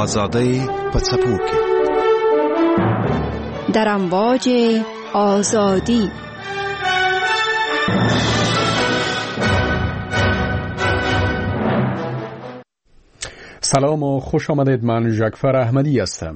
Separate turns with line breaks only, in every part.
آزادی پڅپوکي
در امواج آزادی.
سلام و خوش آمدید. من جعفر احمدی هستم.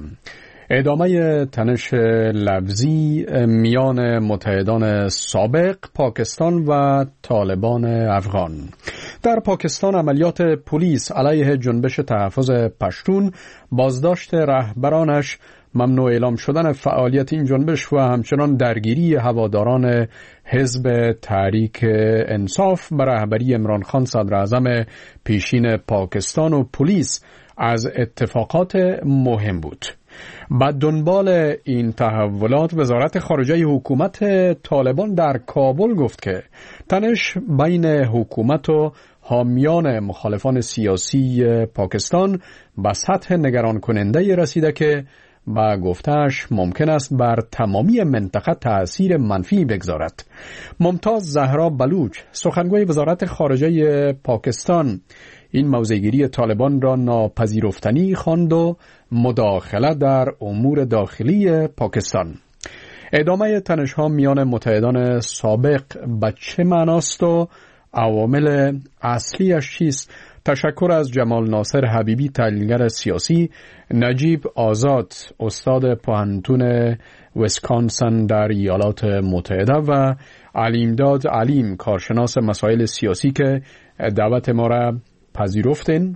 ادامه تنش لفظی میان متحدان سابق پاکستان و طالبان افغان. در پاکستان عملیات پلیس علیه جنبش تحفظ پشتون، بازداشت رهبرانش، ممنوع اعلام شدن فعالیت این جنبش و همچنان درگیری هواداران حزب تحریک انصاف به رهبری عمران خان صدر اعظم پیشین پاکستان و پلیس از اتفاقات مهم بود. بعد دنبال این تحولات وزارت خارجه حکومت طالبان در کابل گفت که تنش بین حکومت و حامیان مخالفان سیاسی پاکستان به سطح نگران کننده رسیده که با گفتهش ممکن است بر تمامی منطقه تأثیر منفی بگذارد. ممتاز زهرا بلوچ، سخنگوی وزارت خارجه پاکستان، این موضع‌گیری طالبان را ناپذیرفتنی خواند و مداخله در امور داخلی پاکستان. ادامه تنش‌ها میان متحدان سابق به چه معناست و عوامل اصلیش چیست؟ تشکر از جمال ناصر حبیبی، تحلیلگر سیاسی، نجیب آزاد، استاد پوهنتون ویسکانسن در ایالات متحده و علیمداد علیم، کارشناس مسائل سیاسی که دعوت ما را پذیرفتین.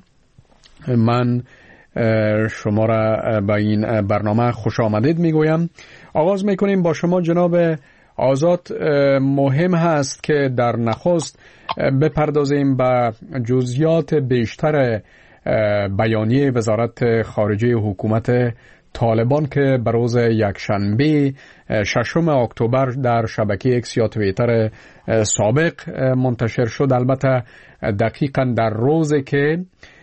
من شما را به این برنامه خوش آمدید میگویم. آغاز میکنیم با شما جناب آزاد. مهم هست که در نخست بپردازیم به جزئیات بیشتر بیانیه وزارت خارجه حکومت طالبان که به روز یکشنبه 6 اکتبر در شبکه اکس یا توییتر سابق منتشر شد. البته دقیقاً در روزی که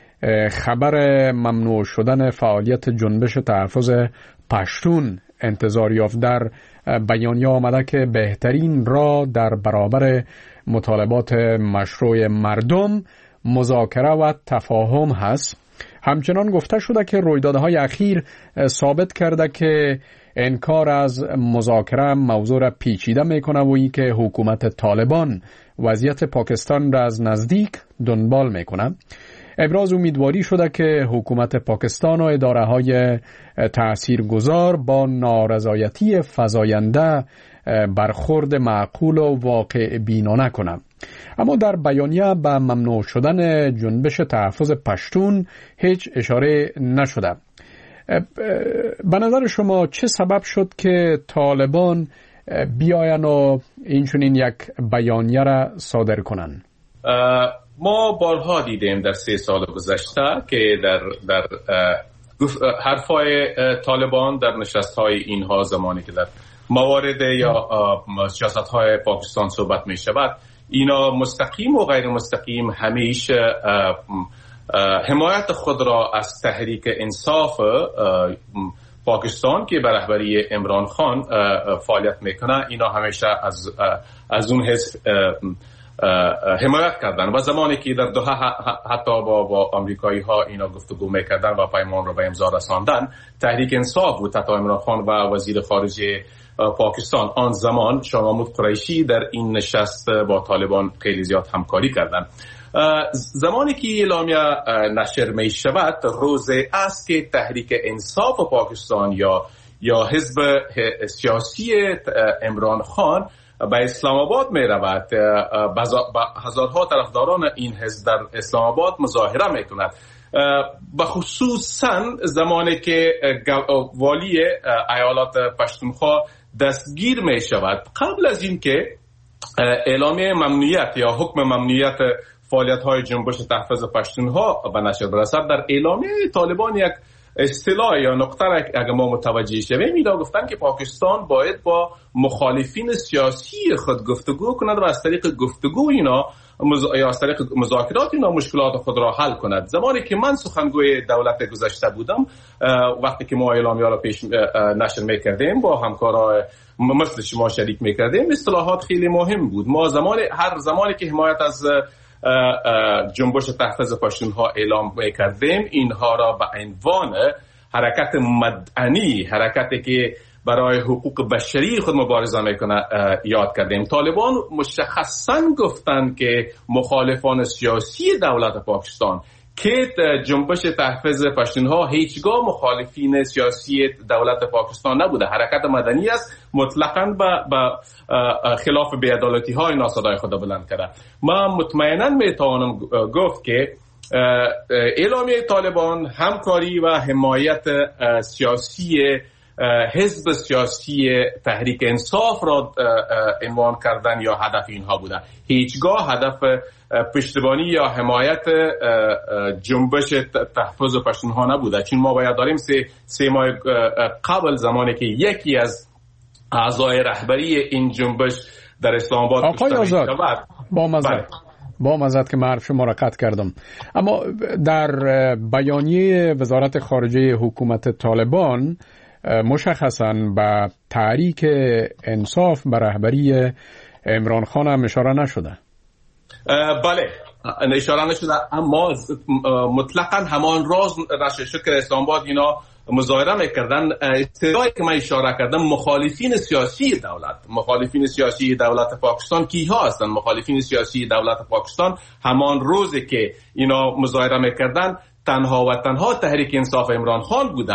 خبر ممنوع شدن فعالیت جنبش تحفظ پشتون انتظار یافت. در بیانیه آمده که بهترین راه در برابر مطالبات مشروع مردم مذاکره و تفاهم هست. همچنان گفته شده که رویدادهای اخیر ثابت کرده که انکار از مذاکره موضوع را پیچیده میکنه و این که حکومت طالبان وضعیت پاکستان را از نزدیک دنبال میکنه. ابراز امیدواری شده که حکومت پاکستان و اداره‌های تاثیرگذار با نارضایتی فزاینده برخورد معقول و واقع بینانه کنند. اما در بیانیه به ممنوع شدن جنبش تحفظ پشتون هیچ اشاره نشده. به نظر شما چه سبب شد که طالبان بیاین و اینچنین یک بیانیه را صادر کنند؟
ما بارها دیدیم در 3 سال گذشته که در حرفای طالبان در نشست‌های اینها، زمانی که در موارد یا سیاست‌های پاکستان صحبت می شود، اینا مستقیم و غیر مستقیم همیشه حمایت خود را از تحریک انصاف پاکستان که به رهبری عمران خان فعالیت میکنه، اینا همیشه از اون حزب حمایت کردن و زمانی که در دوحه حتی با آمریکایی ها اینا گفتگو میکردن و پیمان را به امضا رساندن، تحریک انصاف بود. حتی عمران خان و وزیر خارجه پاکستان آن زمان شاه محمود قریشی در این نشست با طالبان خیلی زیاد همکاری کردند. زمانی که اعلامیه نشر می شود، روزی است که تحریک انصاف پاکستان یا حزب سیاسی عمران خان به اسلام آباد می رود. هزارها طرفداران این حزب در اسلام آباد مظاهره می کند. بخصوصا زمانی که والی ایالات پشتونخوا دستگیر می شود. قبل از این که اعلامیه ممنوعیت یا حکم ممنوعیت فعالیت های جنبش تحفظ پشتونها به نشر برسد، در اعلامیه طالبان یک اصطلاح یا نقطه را اگر ما متوجه شویم، اینا گفتن که پاکستان باید با مخالفین سیاسی خود گفتگو کند و از طریق گفتگو اینا یا از طریق مذاکرات اینا مشکلات خود را حل کند. زمانی که من سخنگوی دولت گذشته بودم، وقتی که ما اعلامیه را پیش نشر میکردیم با همکارای مثل شما شریک میکردیم، اصطلاحات خیلی مهم بود. ما هر زمانی که حمایت از جنبش تحفظ پشتونها اعلام کردیم، اینها را به عنوان حرکت مدنی، حرکتی که برای حقوق بشری خود مبارزه میکنه یاد کردیم. طالبان مشخصاً گفتند که مخالفان سیاسی دولت پاکستان که جنبش تحفظ پشتونها هیچگاه مخالفین سیاسی دولت پاکستان نبوده، حرکت مدنی است، مطلقاً به خلاف بی‌عدالتی های اینا صدای خود بلند کرده. من مطمئناً میتوانم گفت که اعلامیه طالبان همکاری و حمایت سیاسی حزب سیاسی تحریک انصاف را عنوان کردن یا هدف اینها بوده. هیچگاه هدف پشتیبانی یا حمایت جنبش تحفظ پشتونها نبوده، چون ما باید داریم سه ماه قبل زمانی که یکی از اعضای رهبری این جنبش در اسلام آباد
آقای آزاد با مزد که معرف شما را قطع کردم، اما در بیانیه وزارت خارجه حکومت طالبان مشخصاً به تحریک انصاف به رهبری عمران خان هم اشاره نشده.
بله اشاره نشده، اما مطلقاً همان راز نشه شکر اسلام آباد اینا مظاهره میکردن. اصطلاحی که من اشاره کردم مخالفین سیاسی دولت پاکستان کیها هستند؟ مخالفین سیاسی دولت پاکستان همان روزی که اینا مظاهره میکردن تنها و تنها تحریک انصاف عمران خان بوده.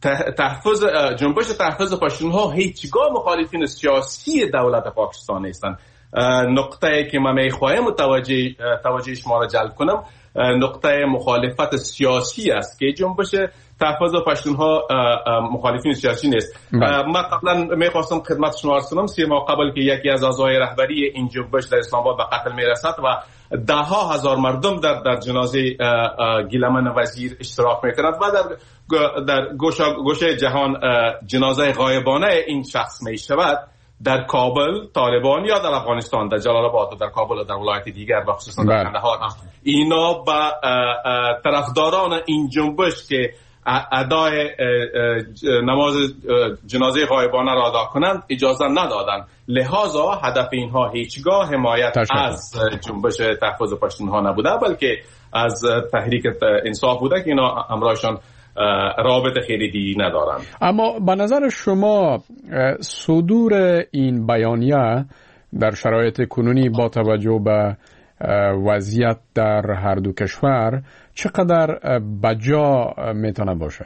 جنبش تحفظ پشتونها هیچگاه مخالفین سیاسی دولت پاکستان نیستند. نقطه‌ای که من میخواهم توجه شما را جلب کنم نقطه مخالفت سیاسی است که جنبش تحفظ پشتونها مخالفین سیاسی نیست. من قبلا میخواستم خدمت شما عرض کنم 3 ماه قبل که یکی از اعضای رهبری این جنبش در اسلام آباد به قتل میرسد و 10,000 مردم در جنازه گیلمن وزیر اشتراک میکنند و در گوشه جهان جنازه غایبانه این شخص میشود. در کابل طالبان یا در افغانستان در جلال آباد و در کابل و در ولایت دیگر و خصوصا در کندهار اینا با طرفداران این جنبش که ادای نماز جنازه غایبانه را ادا کنند اجازه ندادند، لذا هدف اینها هیچگاه حمایت از جنبش تحفظ پشتونها نبوده بلکه از تحریک انصاف بوده که اینا همراهشان رابطه خیلی دیگی ندارند.
اما به نظر شما صدور این بیانیه در شرایط کنونی با توجه به وضعیت در هر دو کشور چقدر بجا میتونه باشه؟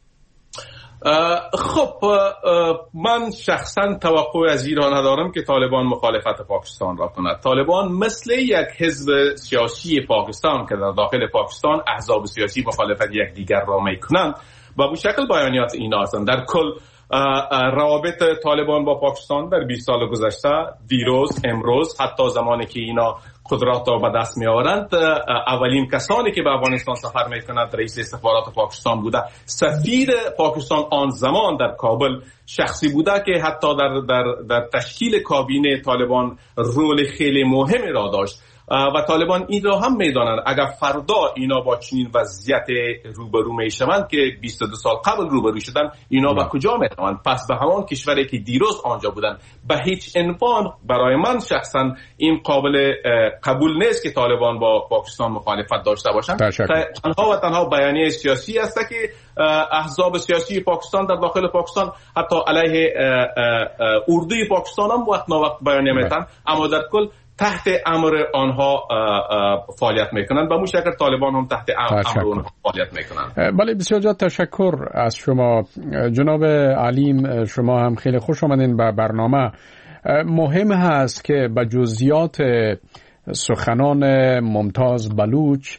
خب من شخصا توقع از ایران ندارم که طالبان مخالفت پاکستان را کند. طالبان مثل یک حزب سیاسی پاکستان که در داخل پاکستان احزاب سیاسی مخالفت یکدیگر را میکنند و به شکل بیانیات اینا هستند. در کل روابط طالبان با پاکستان در 20 سال گذشته، دیروز، امروز، حتی زمانی که اینا قدرت را به دست می آورند، اولین کسانی که به افغانستان سفر می کنند رئیس سفارت پاکستان بوده. سفیر پاکستان آن زمان در کابل شخصی بوده که حتی در تشکیل کابینه طالبان رول خیلی مهمی را داشت و طالبان این را هم میدانند اگر فردا اینا با چنین وضعیت روبرو میشوند که 22 سال قبل روبرو شدن، اینا به کجا میروند؟ پس به همان کشوری که دیروز آنجا بودن. به هیچ عنوان برای من شخصا این قابل قبول نیست که طالبان با پاکستان مخالفت داشته باشند. تنها و تنها بیانیه سیاسی است که احزاب سیاسی پاکستان در داخل پاکستان حتی علیه اردوی پاکستان هم وقت نوقت بیانیه میتن، اما در کل تحت امر آنها فعالیت میکنند و به شکل طالبان هم تحت امر آنها فعالیت میکنند.
بله، بسیار زیاد تشکر از شما جناب علیم. شما هم خیلی خوش آمدین به برنامه. مهم هست که به جزئیات سخنان ممتاز بلوچ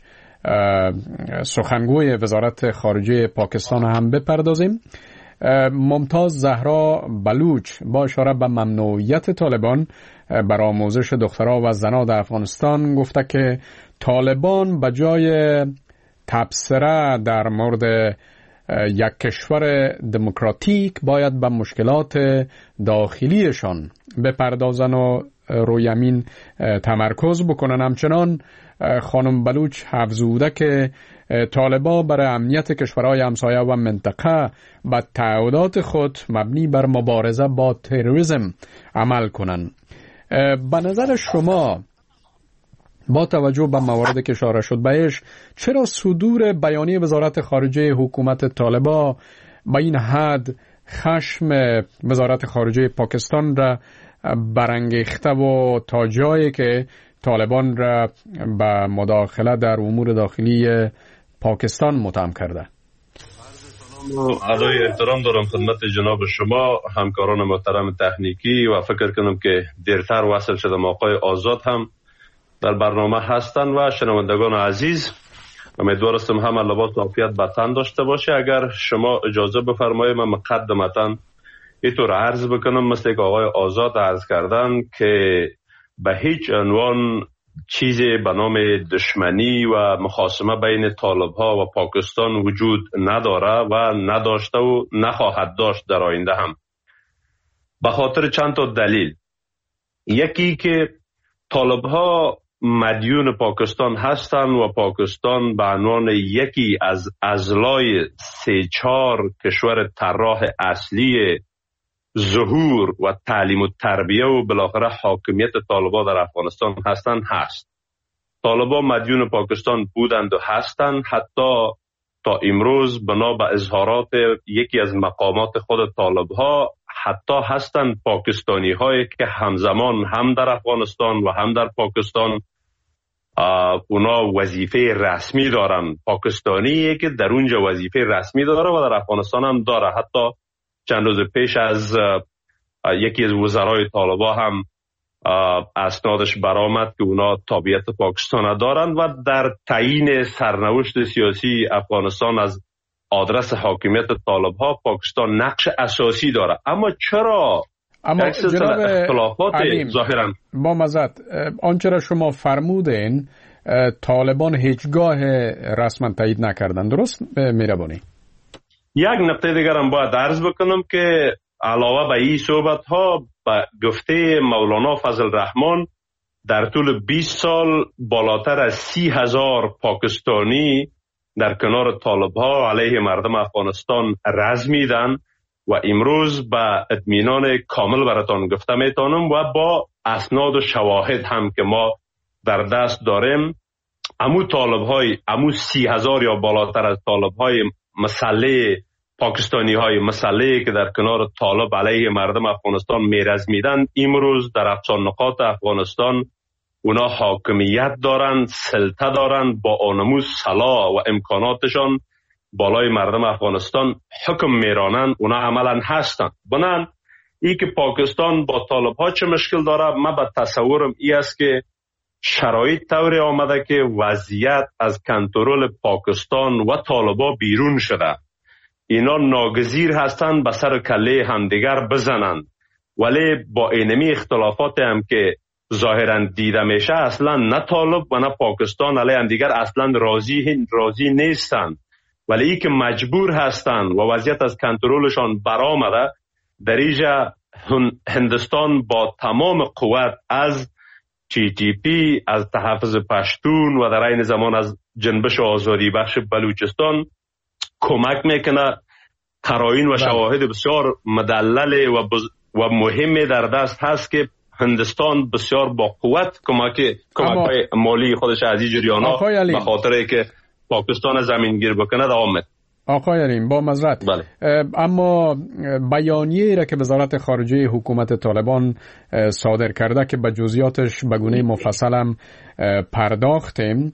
سخنگوی وزارت خارجه پاکستان هم بپردازیم. ممتاز زهرا بلوچ با اشاره به ممنوعیت طالبان بر آموزش دخترها و زنها در افغانستان گفته که طالبان به جای تبصره در مورد یک کشور دموکراتیک باید به مشکلات داخلیشان بپردازن و روی همین تمرکز بکنن. همچنان خانم بلوچ افزوده که طالبان برای امنیت کشورهای همسایه و منطقه به تعهدات خود مبنی بر مبارزه با تروریسم عمل کنند. به نظر شما با توجه به مواردی که اشاره شد بهش، چرا صدور بیانیه وزارت خارجه حکومت طالبان به این حد خشم وزارت خارجه پاکستان را برانگیخته و تا جایی که طالبان را به مداخله در امور داخلی پاکستان متهم کرده؟
علیه احترام دارم خدمت جناب شما، همکاران محترم تکنیکی، و فکر کنم که دیرتر وصل شدم آقای آزاد هم در برنامه هستن و شنوندگان عزیز. امیدوار هستم همه لباس و عافیت به تن داشته باشه. اگر شما اجازه بفرمایید من مقدمتاً اینطور عرض بکنم مثل که آقای آزاد عرض کردن که به هیچ عنوان چیزی به نام دشمنی و مخاصمه بین طالب ها و پاکستان وجود نداره و نداشته و نخواهد داشت در آینده هم، به خاطر چند تا دلیل. یکی که طالب ها مدیون پاکستان هستند و پاکستان به عنوان یکی از اضلاع 3-4 کشور طراح اصلی ظهور و تعلیم و تربیه و بالاخره حاکمیت طالبان در افغانستان هست. طالبان مدیون پاکستان بودند و هستند، حتی تا امروز بنا به اظهارات یکی از مقامات خود طالبها حتی هستند پاکستانی هایی که همزمان هم در افغانستان و هم در پاکستان اونا وظیفه رسمی دارن. پاکستانی که در اونجا وظیفه رسمی داره و در افغانستان هم داره. حتی چند روز پیش از یکی از وزرای طالبان هم اسنادش برآمد که اونا تابعیت پاکستان دارن و در تعیین سرنوشت سیاسی افغانستان از آدرس حاکمیت طالبها پاکستان نقش اساسی داره. اما چرا
جناب
اختلافات ظاهرا
با مزد آنچه را شما فرمودین طالبان هیچگاه رسما تایید نکردن، درست میربانی؟
یک نکته دیگر هم باید عرض بکنم که علاوه به این صحبت ها به گفته مولانا فضل الرحمن در طول 20 سال بالاتر از 30,000 پاکستانی در کنار طالب ها علیه مردم افغانستان رزمیدن و امروز به اطمینان کامل براتان گفته میتونم و با اسناد و شواهد هم که ما در دست داریم، امو طالب های 30,000 یا بالاتر از طالب های مسلح پاکستانی های مسلحی که در کنار طالب علیه مردم افغانستان میرزمیدن، امروز در اقصا نقاط افغانستان اونا حاکمیت دارن، سلطه دارن، با آنموز سلاح و امکاناتشان بالای مردم افغانستان حکم میرانن. اونا عملا هستن. بنان ای که پاکستان با طالب ها چه مشکل داره، من به تصورم ای است که شرایط طوری آمده که وضعیت از کنترل پاکستان و طالبا بیرون شده. اینا ناگزیر هستند به سر کله همدیگر بزنند، ولی با اینمی اختلافات هم که ظاهرا دیده میشه اصلا نه طالب و نه پاکستان علیه همدیگر اصلا راضی نیستند، ولی ای که مجبور هستند و وضعیت از کنترلشان برآمده، در اینجا هندوستان با تمام قوت از TTP، از تحفظ پشتون و در این زمان از جنبش آزادی بخش بلوچستان کمک میکنه. قرائن و شواهد بسیار مدلل و مهم در دست هست که هندوستان بسیار با قوت کمک مالی خودش از این جریانا به خاطر که پاکستان زمینگیر بکنه دوام میده.
آقای علیم با معذرت،
بله.
اما بیانیه‌ای را که وزارت خارجه حکومت طالبان صادر کرده که به جزئیاتش به گونه مفصل هم پرداختیم،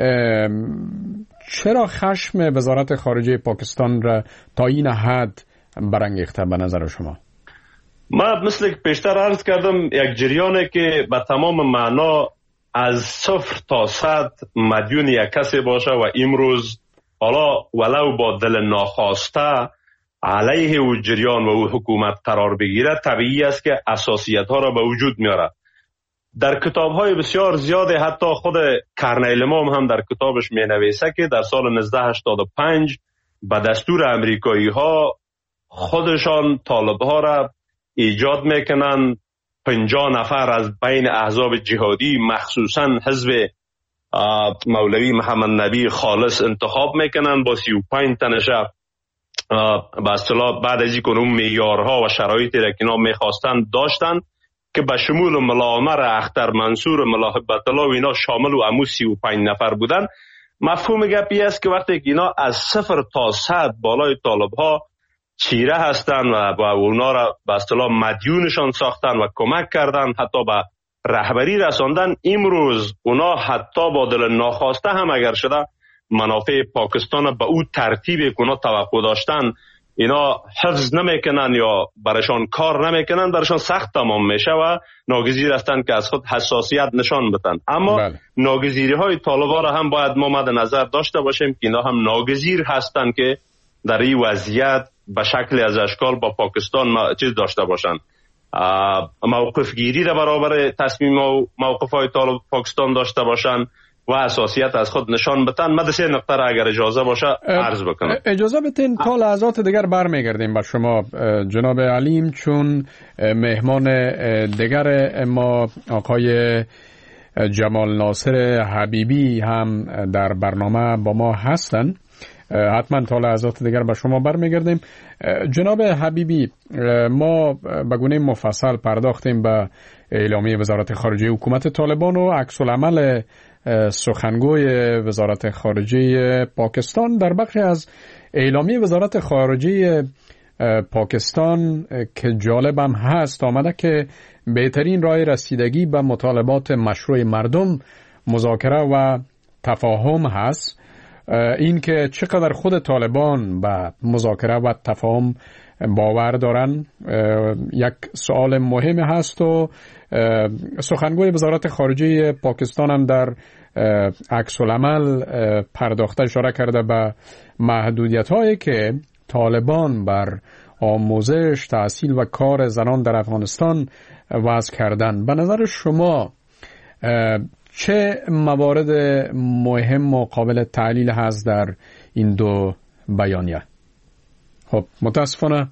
چرا خشم وزارت خارجه پاکستان را تا این حد برانگیخته به نظر شما؟
من مثل که پیشتر عرض کردم یک جریانه که به تمام معنا از 0 تا 100 مدیون یک کسی باشه و امروز حالا ولو با دل ناخواسته علیه او جریان و او حکومت قرار بگیره، طبیعی است که اساسیت ها را به وجود میاره. در کتاب های بسیار زیاده، حتی خود کرنیل امام هم در کتابش می نویسه که در سال 1985 به دستور امریکایی ها خودشان طالب ها را ایجاد میکنن. 50 نفر از بین احزاب جهادی مخصوصا حزب مولوی محمد نبی خالص انتخاب میکنن با 35 تنشه به اصطلاح بعد از اینکه اون معیارها و شرایطی را که اینا میخواستن داشتن که به شمول ملا عمر اختر منصور، ملا هبت الله و اینا شامل و امو 35 نفر بودن. مفهوم گپی است که وقتی که اینا از 0 تا 100 بالای طالب ها چیره هستن و با اونا را به اصطلاح مدیونشان ساختن و کمک کردن، حتی به رهبری رساندن، امروز اونا حتی با دل ناخواسته هم اگر شده منافع پاکستان به او ترتیبی که اونا توقع داشتن اینا حفظ نمیکنن یا برشان کار نمیکنن، برشان سخت تمام میشه و ناگزیر هستند که از خود حساسیت نشان بدن. اما ناگزیری های طالبان را هم باید ما مد نظر داشته باشیم که اینا هم ناگزیر هستند که در این وضعیت به شکل از اشکال با پاکستان چیز داشته باشن، موقف گیری را برابر تصمیم و موقف های طالب پاکستان داشته باشن و حساسیت از خود نشان بدن. من سه نقطه را اگر اجازه باشه عرض بکنم.
اجازه بدین تا لحظات دیگر برمیگردیم با شما جناب علیم، چون مهمان دیگر ما آقای جمال ناصر حبیبی هم در برنامه با ما هستن. حتما تا لحظات دیگر با شما برمیگردیم. جناب حبیبی، ما به گونه مفصل پرداختیم به اعلامیه وزارت خارجه حکومت طالبان و عکس العمل سخنگوی وزارت خارجه پاکستان. در بخشی از اعلامیه وزارت خارجه پاکستان که جالبم هست آمده که بهترین راه رسیدگی به مطالبات مشروع مردم مذاکره و تفاهم هست. این که چقدر خود طالبان به مذاکره و تفاهم باور دارن یک سوال مهم هست و سخنگوی وزارت خارجه پاکستان هم در عکس العمل پرداخته اشاره کرده به محدودیت‌هایی که طالبان بر آموزش، تحصیل و کار زنان در افغانستان وضع کردن. به نظر شما چه موارد مهم و قابل تحلیل هست در این دو بیانیه؟ خب متاسفانه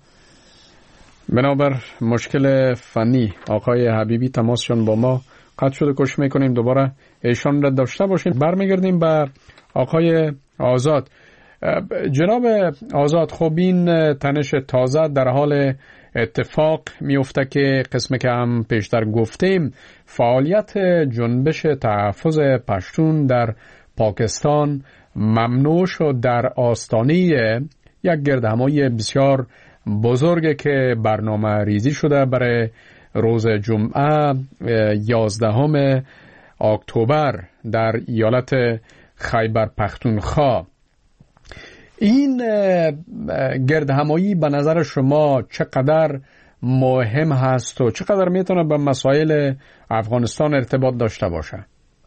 بنابر مشکل فنی آقای حبیبی تماسشون با ما قطع شده. کوشش میکنیم دوباره ایشان را داشته باشیم. برمیگردیم به آقای آزاد. جناب آزاد، خب این تنش تازه در حال اتفاق میفته که قسمه که هم پیشتر گفتیم فعالیت جنبش تحفظ پشتون در پاکستان ممنوع شد در آستانه یک گردهمایی بسیار بزرگی که برنامه ریزی شده برای روز جمعه 11 اکتبر در ایالت خیبر پختونخوا. این گردهمایی به نظر شما چقدر مهم هست و چقدر میتونه به مسائل افغانستان ارتباط داشته باشه؟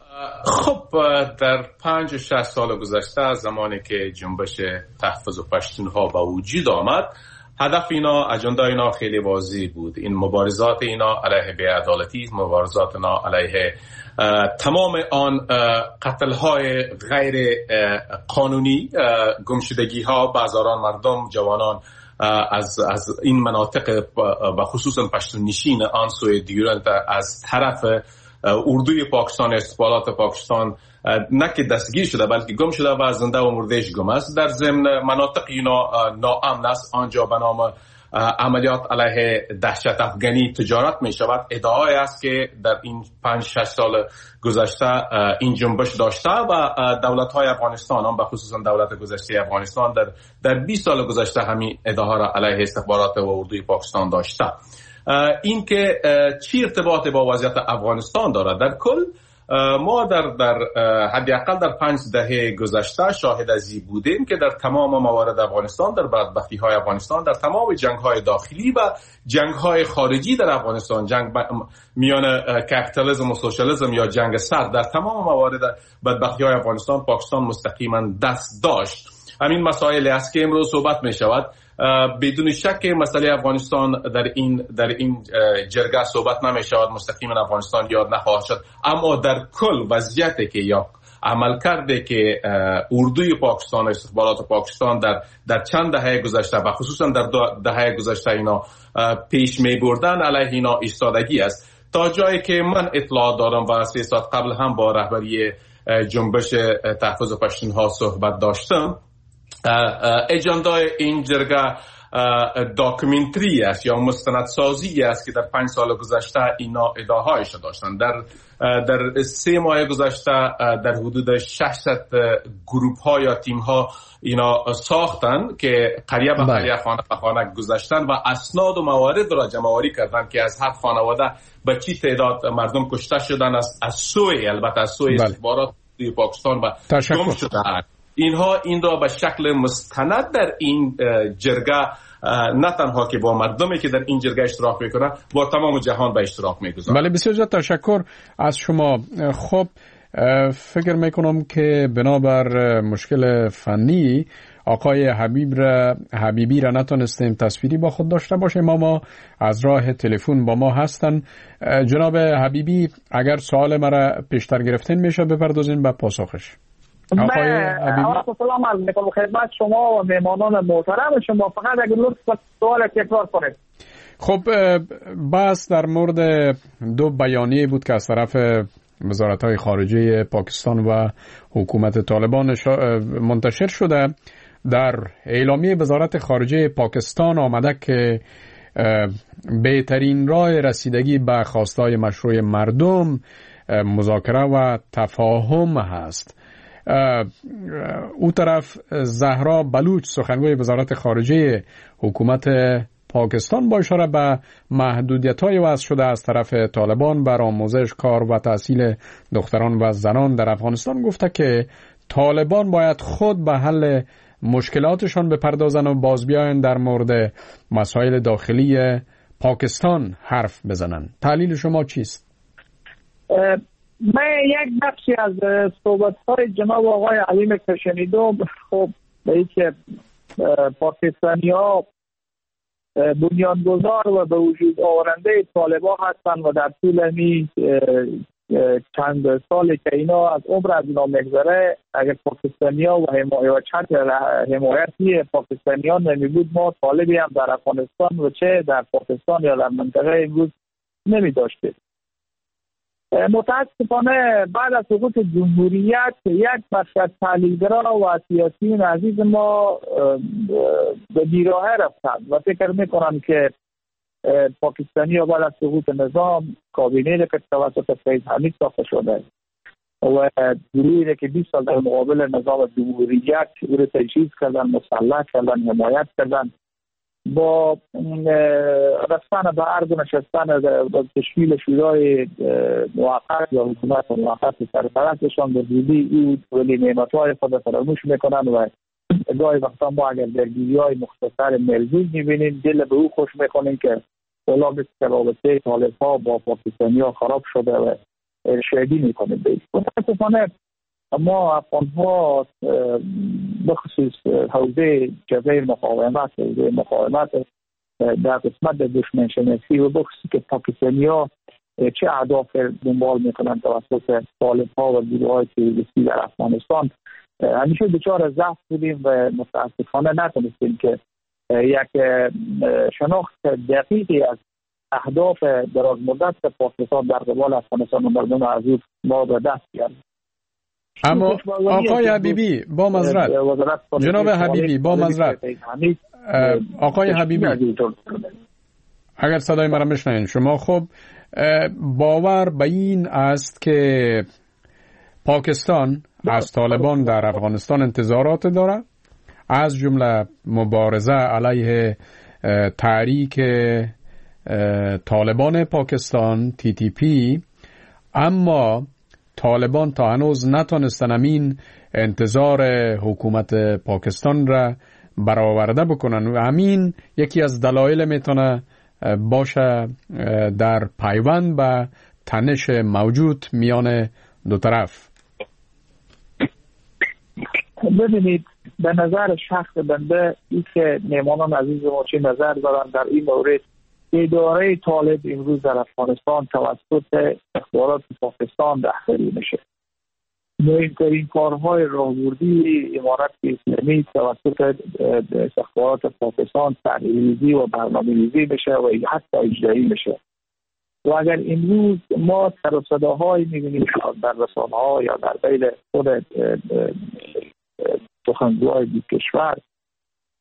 خب در 5-6 سال گذشته از زمانی که جنبش تحفظ پشتونها به وجود آمد، هدف اینا، اجندا اینا خیلی واضح بود. این مبارزات اینا علیه بی‌عدالتی، مبارزات اینا علیه تمام آن قتل‌های غیر قانونی، گمشدگی‌ها به هزاران مردم، جوانان از این مناطق و خصوصا پشتون نشین آن سوی دیورند از طرف اردوی پاکستان، استخبارات پاکستان نه که دستگیر شده بلکه گم شده و زنده و مردهش گم است. در ضمن مناطق اینا ناامن است، آنجا به نام عملیات علیه دهشت افغانی تجارت می شود. ادعای است که در این 5-6 سال گذشته این جنبش داشته و دولت‌های افغانستان، هم به خصوصا دولت گذشته افغانستان در 20 سال گذشته همین ادعاها را علیه استخبارات و اردوی پاکستان داشته. این که چی ارتباط با وضعیت افغانستان دارد؟ در کل ما در حداقل در 5 دهه گذشته شاهد از این بودیم که در تمام موارد افغانستان، در بدبختی‌های افغانستان، در تمام جنگ‌های داخلی و جنگ‌های خارجی در افغانستان، جنگ میان کپیتالیسم و سوشالیسم یا جنگ سرد، در تمام موارد بدبختی‌های افغانستان پاکستان مستقیما دست داشت. همین مسائلی است که امروز صحبت می‌شود. بدون شک مسئله افغانستان در این جرگه صحبت نمی‌شود، مستقیما افغانستان یاد نخواهد شد. اما در کل وضعیتی که یا عمل کرده که اردوی پاکستان، استخبارات پاکستان در چند دهه گذشته و خصوصا در 2 دهه گذشته اینا پیش می بردن علیه اینا ایستادگی است. تا جایی که من اطلاع دارم و 3 ساعت قبل هم با رهبری جنبش تحفظ پشتونها صحبت داشتم، اجندای این جرگه داکومنتری است یا مستندسازی است که در 5 سال گذشته اینا ادعاهایش داشتن. در 3 ماه گذشته در حدود 600 گروپ ها یا تیم ها اینا ساختن که قریه به قریه، خانه به خانه گذشتن و اسناد و موارد را جمع‌آوری کردن که از هر خانواده به چی تعداد مردم کشته شدن از سوی، البته از سوی استخبارات پاکستان و گم شدن. اینها این را به شکل مستند در این جرگه نه تنها که با مردمی که در این جرگه اشتراک میکنه، با تمام جهان به اشتراک میگذاره.
بله، بسیار زیاد تشکر از شما. خب فکر میکنم که بنابر مشکل فنی آقای حبیبی را نتونستیم تصویری با خود داشته باشیم، اما از راه تلفن با ما هستن. جناب حبیبی، اگر سوال مرا پیشتر گرفتین میشه بپردازین به پاسخش.
آقای حبیبی، سلام عرض میکنم خدمت شما و مهمانان محترم شما. فقط اگر لطف سوال تکرار کنید.
خب بحث در مورد 2 بیانیه بود که از طرف وزارت‌های خارجه پاکستان و حکومت طالبان منتشر شده. در اعلامیه وزارت خارجه پاکستان آمده که بهترین راه رسیدگی به خواستهای مشروع مردم مذاکره و تفاهم هست. او طرف زهرا بلوچ، سخنگوی وزارت خارجه حکومت پاکستان، با اشاره به محدودیت‌های وضع شده از طرف طالبان بر آموزش، کار و تحصیل دختران و زنان در افغانستان گفته که طالبان باید خود به حل مشکلاتشان بپردازن و باز بیاین در مورد مسائل داخلی پاکستان حرف بزنن. تحلیل شما چیست؟
من یک بخشی از صحبت‌های جناب آقای علیم که شنیدم، خب به اینکه پاکستانی‌ها بنیانگذار و به وجود آورنده طالبان هستند و در طول این چند سالی که اینا از عمر از اینا میگذره، اگر پاکستانی‌ها و چند حمایتی پاکستانیان نمی بود، ما طالبی هم در افغانستان و چه در پاکستان یا در منطقه امروز نمی داشتیم. متاسفانه بعد از سقوط جمهوریت یک بخش از تحلیلگرا و سیاسیون عزیز ما به بیراهه رفتند و فکر میکنم که پاکستانی ها بعد از سقوط نظام کابینه که توسط سید حمید ساخته شده و گروهی که 20 سال در مقابل نظام جمهوریت او را تجهیز کردن، مسلح کردن، حمایت کردن، با رفتن به عرض نشستن با تشکیل شورای موقت یا حکومت موقت سرپرستشان به زودی او ولی نعمت‌های خود فراموش میکنن و گاهی وقتا ما اگر درگیری‌های مختصر ملزوم میبینیم دل به او خوش میکنیم که اولا مثل رابطه طالب‌ها با پاکستانی‌ها خراب شده و شهدی میکنیم. متاسفانه ما افغان‌ها بخصوص حوزه جبهه مقاومت در قسمت دشمن شناسی و بخصوص که پاکستانی‌ها چه اهداف دنبال میکنن توسط طالب‌ها و گروه‌های تروریستی در افغانستان همیشه دچار ضعف بودیم و متاسفانه نتونستیم که یک شناخت دقیقی از اهداف دراز مدت پاکستان در قبال افغانستان و مردم عزیز ما به دست بیاریم.
اما آقای حبیبی با معذرت، جناب حبیبی با معذرت، آقای حبیبی اگر صدای مرا میشنوین شما، خب باور به این است که پاکستان از طالبان در افغانستان انتظارات داره، از جمله مبارزه علیه تحریک طالبان پاکستان TTP، اما طالبان تا هنوز نتونستن همین انتظار حکومت پاکستان را برآورده بکنن و همین یکی از دلایل میتونه باشه در پیوند به تنش موجود میان دو طرف.
ببینید، به نظر شخص بنده این که مهمانان عزیز ما چه نظر دارن در این مورد، اداره طالب امروز در افغانستان توسط استخبارات پاکستان رهبری میشه. مهمترین کارهای راهبردی امارت اسلامی توسط استخبارات پاکستان تحلیل‌ریزی و برنامه‌ریزی میشه و حتی اجرایی میشه. و اگر امروز ما سر و صداهایی میبینیم در رسانه‌ها یا در بین خود سخنگوهای کشور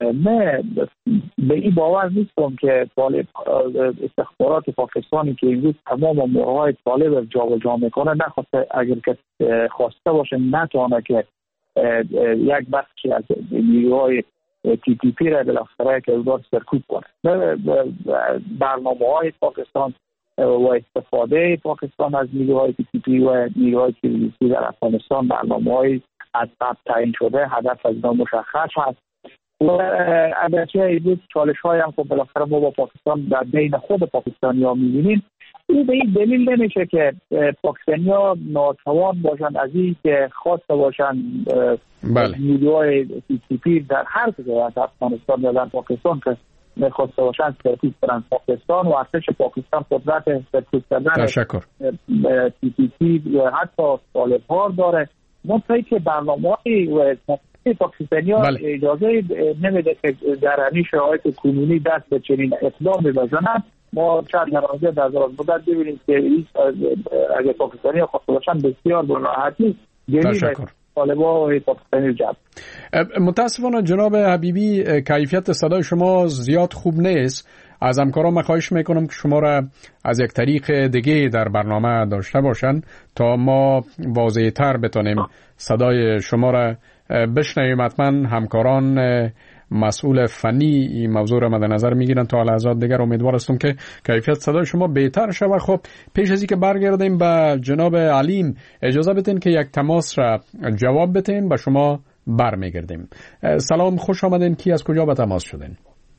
نه به این باور نیستم که استخبارات پاکستانی که امروز تمام موقعهای طالب جابجا میکنه نخواسته، اگر که خواسته باشه نتونه که یک بخشی از نیروهای تی تی پی را بالاخره که دار سرکوب کنه. برنامه‌های پاکستان و استفاده پاکستان از نیروهای تی تی پی و نیروهای تروریستی در افغانستان برنامه‌های از قبل تعیین شده، هدف از اینا مشخص هست و اگرچه این چالش‌های هم خب بالاخره ما با پاکستان در بین خود پاکستانی‌ها می‌بینیم، این به این دلیل نمیشه که پاکستانی‌ها ناتوان باشن از این که خواسته باشن نیروهای تی تی پی در هر کجای از افغانستان یا در پاکستان که می‌خواسته باشن سرکوب کنن پاکستان و ارتش پاکستان قدرت سرکوب کردن تی تی پی حتی طالب‌ها داره. منتهی که برنامه‌های و پاکستانی‌ها اجازه نمیده که در همین شرایط کنونی دست به چنین اقدامی بزنن. ما چند نمازه در دراز مدت ببینیم که اگر پاکستانی‌ها خواسته باشن بسیار به راحتی جلوی طالب‌ها و پاکستانی جلب.
متاسفانه جناب حبیبی کیفیت صدای شما زیاد خوب نیست. از همکاران خواهش میکنم که شما را از یک طریق دیگه در برنامه داشته باشن تا ما واضح‌تر بتونیم صدای شما را بشنویم. حتما همکاران مسئول فنی این موضوع را مد نظر میگیرن. تا لحظات دیگر امیدوار هستم که کیفیت صدای شما بهتر شود. خب پیش از اینکه برگردیم به جناب علیم اجازه بدین که یک تماس را جواب بدیم و شما برمیگردیم. سلام، خوش آمدین. کی از کجا به تماس شدین؟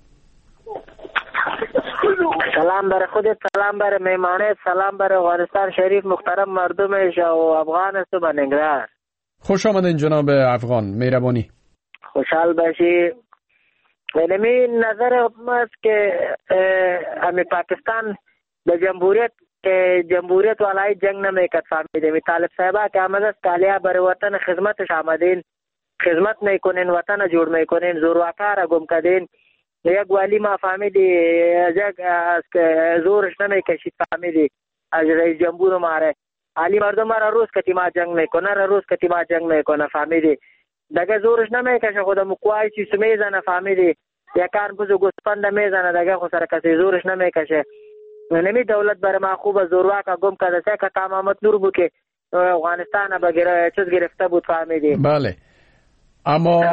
سلام بر خودت، سلام بر مهمانت، سلام بر افغانستان شریف، محترم مردمش و افغان است و بنگرار.
خوش آمدین جناب افغان، مهربانی.
خوشحال باشی. علمی نظر است که همین پاکستان به جمهوریت والای جنگ نمیکرد. فهمیدیم طالب صاحبا که آمده است کالیا بر وطن خدمتش آمدین، خدمت میکنین، وطن جور میکنین، زورواکار گم کردین. یک والی ما فهمیدی از زورش نمیکشید، فهمیدی از رئیس جمهور ماره علی مردم را روز کتی ما جنگ میکنه، روز کتی ما جنگ میکنه، فهمیدی دیگه زورش نمیکشه. خودم کوای چیز میزنه، فهمیدی یکان بزو گوسپند میزنه دیگه خو سره کسی زورش نمیکشه. نمی دولت بر ما خوب زورواکا گم کرده که تمامت نور بو که افغانستان به چیز گرفته بود، فهمیدی.
بله اما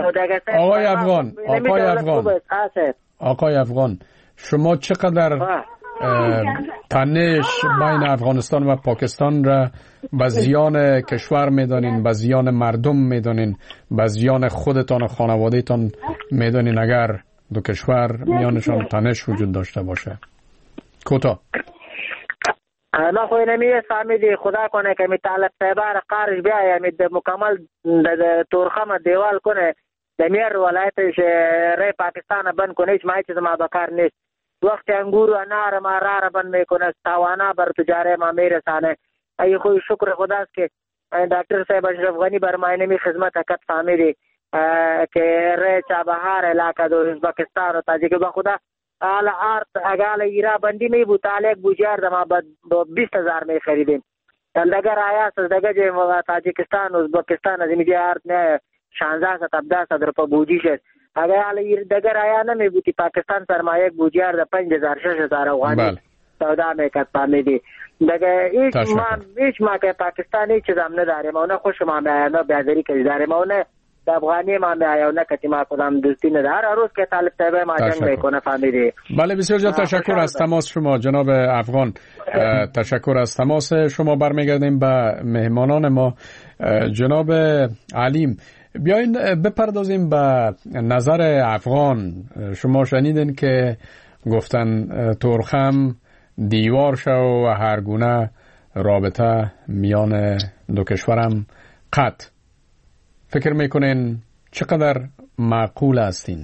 آقای افغان شما چقدر تنش بین افغانستان و پاکستان را به زیان کشور میدانین، به زیان مردم میدانین، به زیان خودتان و خانوادهتان میدانین اگر دو کشور میانشان تنش وجود داشته باشه؟ کوتاه.
ما خو نمیه فهمیدی خدا کنه که می طالب صاحبان قارش بیا می مکمل تورخم دیوال کنه دمیر ولایتش ری پاکستان بند کنه، هیچ ما چیز ما بکار نیست. وقت انگور و انار ما را بند میکنه، تاوانا بر تجاره ما میرسانه. ای خو شکر خداست که دکتر صاحب اشرف غنی بر ما نمی خدمت کت، فهمیدی که ری چابهار علاقه دو ازبکستان و تاجیک با خدا حالا آرت اگه ایرا بندی می بود تعلیق بوجار دما با 20,000 می خریدیم. دگر آیا از دگر جه تاجیکستان و ازبکستان از اینجا آرت نه 16-17 روپا بوجی شد. اگه حالا دگر آیا نمی بودی پاکستان سرمایه بوجار ده 5,000-6,000 افغانی سودا میکرد، فهمیدی. دیگه هیچ ما که پاکستان هیچ چیز هم نداریم، اونه خوش ما میایم بیادری که داریم، اونه افغانی ما میایم نه کتی ما کدام دوستی نداره. هر روز که طالب طیب ما جنگ میکنه، فهمیدی.
بله بسیار جان تشکر از تماس شما جناب افغان. تشکر از تماس شما. برمیگردیم به مهمانان ما. جناب علیم بیاین بپردازیم به نظر افغان. شما شنیدین که گفتن تورخم دیوار شو و هر گونه رابطه میان دو کشورم قطع. فکر میکنین چقدر معقول هستین؟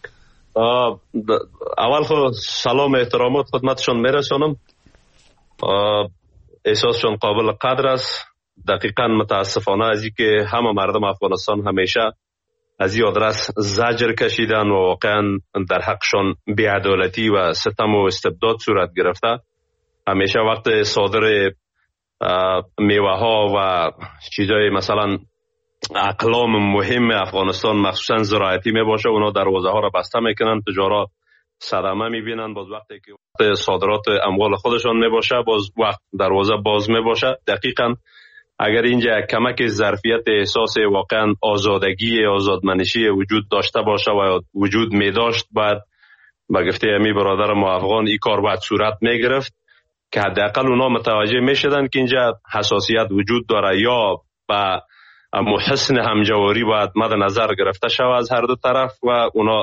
اول خود سلام احترامات خدمتشون میرسونم. احساسشون قابل قدر است. دقیقا متاسفانه از این که همه مردم افغانستان همیشه از این آدرس زجر کشیدن و واقعا در حقشان بی‌عدالتی و ستم و استبداد صورت گرفته. همیشه وقت صادر میوه ها و چیزای مثلا اقلام مهم افغانستان مخصوصا زراعتی می باشه، اونا دروازه ها را بسته میکنن، تجارا صدمه میبینن. باز وقتی که صادرات اموال خودشان می باشه باز وقت دروازه باز می باشه. دقیقاً اگر اینجا کمک ظرفیت احساس واقعا آزادگی آزادمنشی وجود داشته باشه و وجود می داشت، باید با گفته امی برادر ما افغان این کار باید صورت می گرفت که حداقل اونا متوجه می شدن که اینجا حساسیت وجود داره یا با محسن همجواری باید مد نظر گرفته شود از هر دو طرف و اونا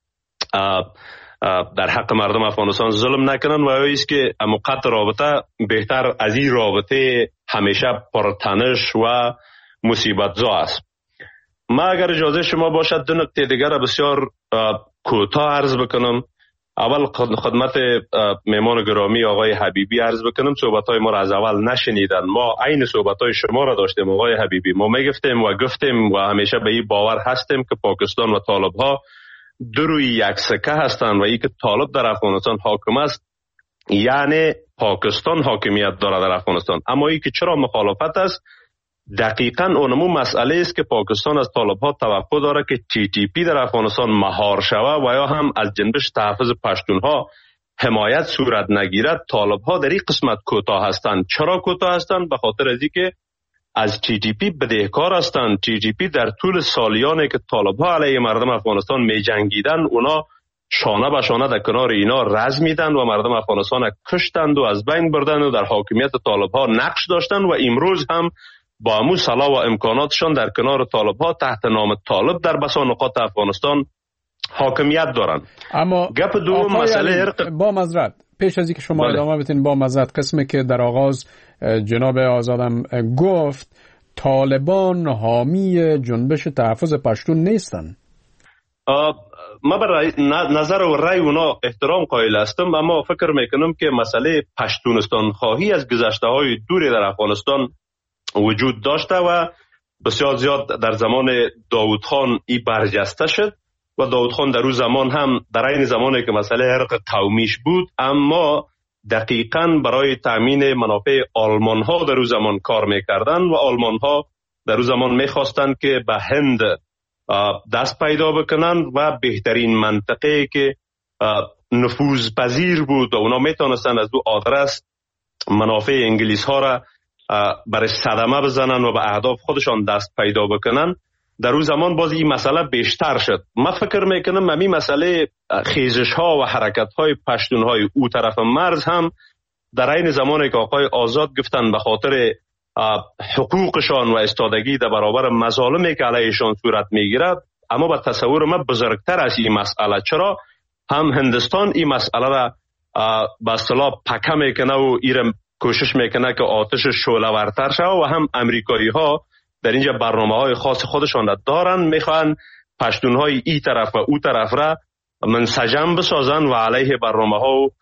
در حق مردم افغانستان ظلم نکنن و ایست که موقت رابطه بهتر از این رابطه همیشه پرتنش و مصیبت زا است. ما اگر اجازه شما باشد دو نکته دیگر بسیار کوتاه عرض بکنم. اول خدمت مهمان گرامی آقای حبیبی عرض بکنم، صحبت‌های ما را از اول نشنیدن. ما عین صحبت‌های شما را داشتیم آقای حبیبی. ما میگفتیم و گفتیم و همیشه به این باور هستیم که پاکستان و طالب‌ها دو روی یک سکه هستند و ای که طالب در افغانستان حاکم است یعنی پاکستان حاکمیت دارد در افغانستان. اما ای که چرا مخالفت است دقیقاً اونمو مسئله است که پاکستان از طالب‌ها توقع داره که TTP در افغانستان مهار شود و یا هم از جنبش تحفظ پشتونها حمایت صورت نگیرد. طالب‌ها در این قسمت کوتاه هستند. چرا کوتاه هستند؟ به خاطر از اینکه از TTP بدهکار هستند. TTP در طول سالیانی که طالب‌ها علیه مردم افغانستان می جنگیدن اونا شانه به شانه در کنار اینا رز میدن و مردم افغانستان کشتند و از بین بردن و در حاکمیت طالب‌ها نقش داشتند و امروز هم با امو صلاح و امکاناتشان در کنار طالب‌ها تحت نام طالب در بسا نقاط افغانستان حاکمیت دارند.
اما
گپ دوم مسئله
با معذرت پیش از اینکه شما ادامه بدین، با معذرت قسمی که در آغاز جناب آزادم گفت طالبان حامی جنبش تحفظ پشتون نیستن.
ما برای نظر و رأی اونا احترام قائل هستم، اما فکر میکنم که مسئله پشتونستان خواهی از گذشته های دوری در افغانستان وجود داشته و بسیار زیاد در زمان داود خان ای برجسته شد و داود خان در اون زمان هم در این زمانی که مسئله عرق قومیش بود اما دقیقاً برای تامین منافع آلمان ها در اون زمان کار میکردن و آلمان ها در اون زمان میخواستند که به هند دست پیدا بکنن و بهترین منطقه که نفوذ پذیر بود و اونا میتونستن از او آدرس منافع انگلیس ها را برای صدمه بزنن و به اهداف خودشان دست پیدا بکنن. در اون زمان باز این مسئله بیشتر شد. من فکر میکنم همین مسئله خیزش ها و حرکت های پشتون های او طرف مرز هم در این زمانی که آقای آزاد گفتن به خاطر حقوقشان و استادگی در برابر مظالمی که علیهشان صورت میگیرد، اما به تصور من بزرگتر از این مسئله. چرا؟ هم هندستان این مسئله را به اصطلاح پکه میکنه و ایرم کوشش میکنه که آتش شعله‌ورتر شود و هم امریکایی ها در اینجا برنامه های خاص خودشان را دارن، میخوان پشتون های ای طرف و او طرف را منسجم بسازن و علیه برنامه ها و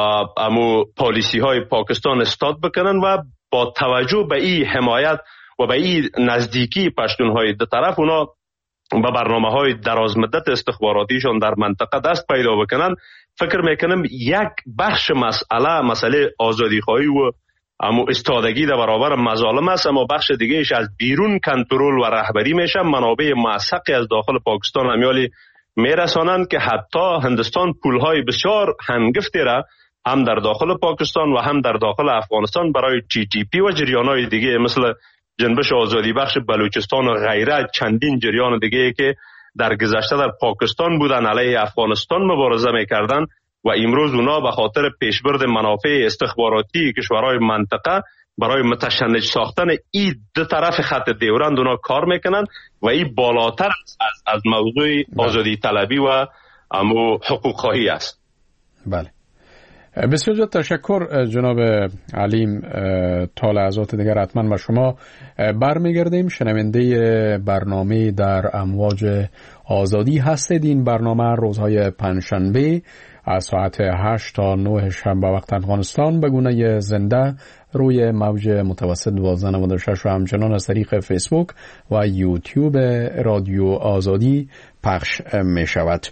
امو پالیسی های پاکستان استاد بکنن و با توجه به این حمایت و به این نزدیکی پشتون های دو طرف اونا با برنامه های دراز مدت استخباراتیشان در منطقه دست پیدا بکنن. فکر میکنم یک بخش مسئله آزادی خواهی و اما استادگی در برابر مظالم است، اما بخش دیگه ایش از بیرون کنترل و رهبری میشه. منابع موثقی از داخل پاکستان امیالی میرسانند که حتی هندستان پولهای بسیار هنگفتی را هم در داخل پاکستان و هم در داخل افغانستان برای TTP و جریانهای دیگه مثل جنبش آزادی بخش بلوچستان و غیره چندین جریان دیگه که در گذشته در پاکستان بودن علیه افغانستان مبارزه میکردن و امروز اونا به خاطر پیشبرد منافع استخباراتی کشورهای منطقه برای متشنج ساختن این دو طرف خط دیورند اونا کار میکنن و این بالاتر از موضوع آزادی طلبی و حقوق خواهی است.
بله، بسیار زیاد تشکر جناب علیم. تا لحظات دیگر حتما با شما برمیگردیم. شنونده برنامه در امواج آزادی هستید. این برنامه روزهای پنجشنبه از ساعت 8 تا 9 شب به وقت افغانستان به گونه زنده روی موج متوسط 1296 و همچنان از طریق فیسبوک و یوتیوب رادیو آزادی پخش می شود.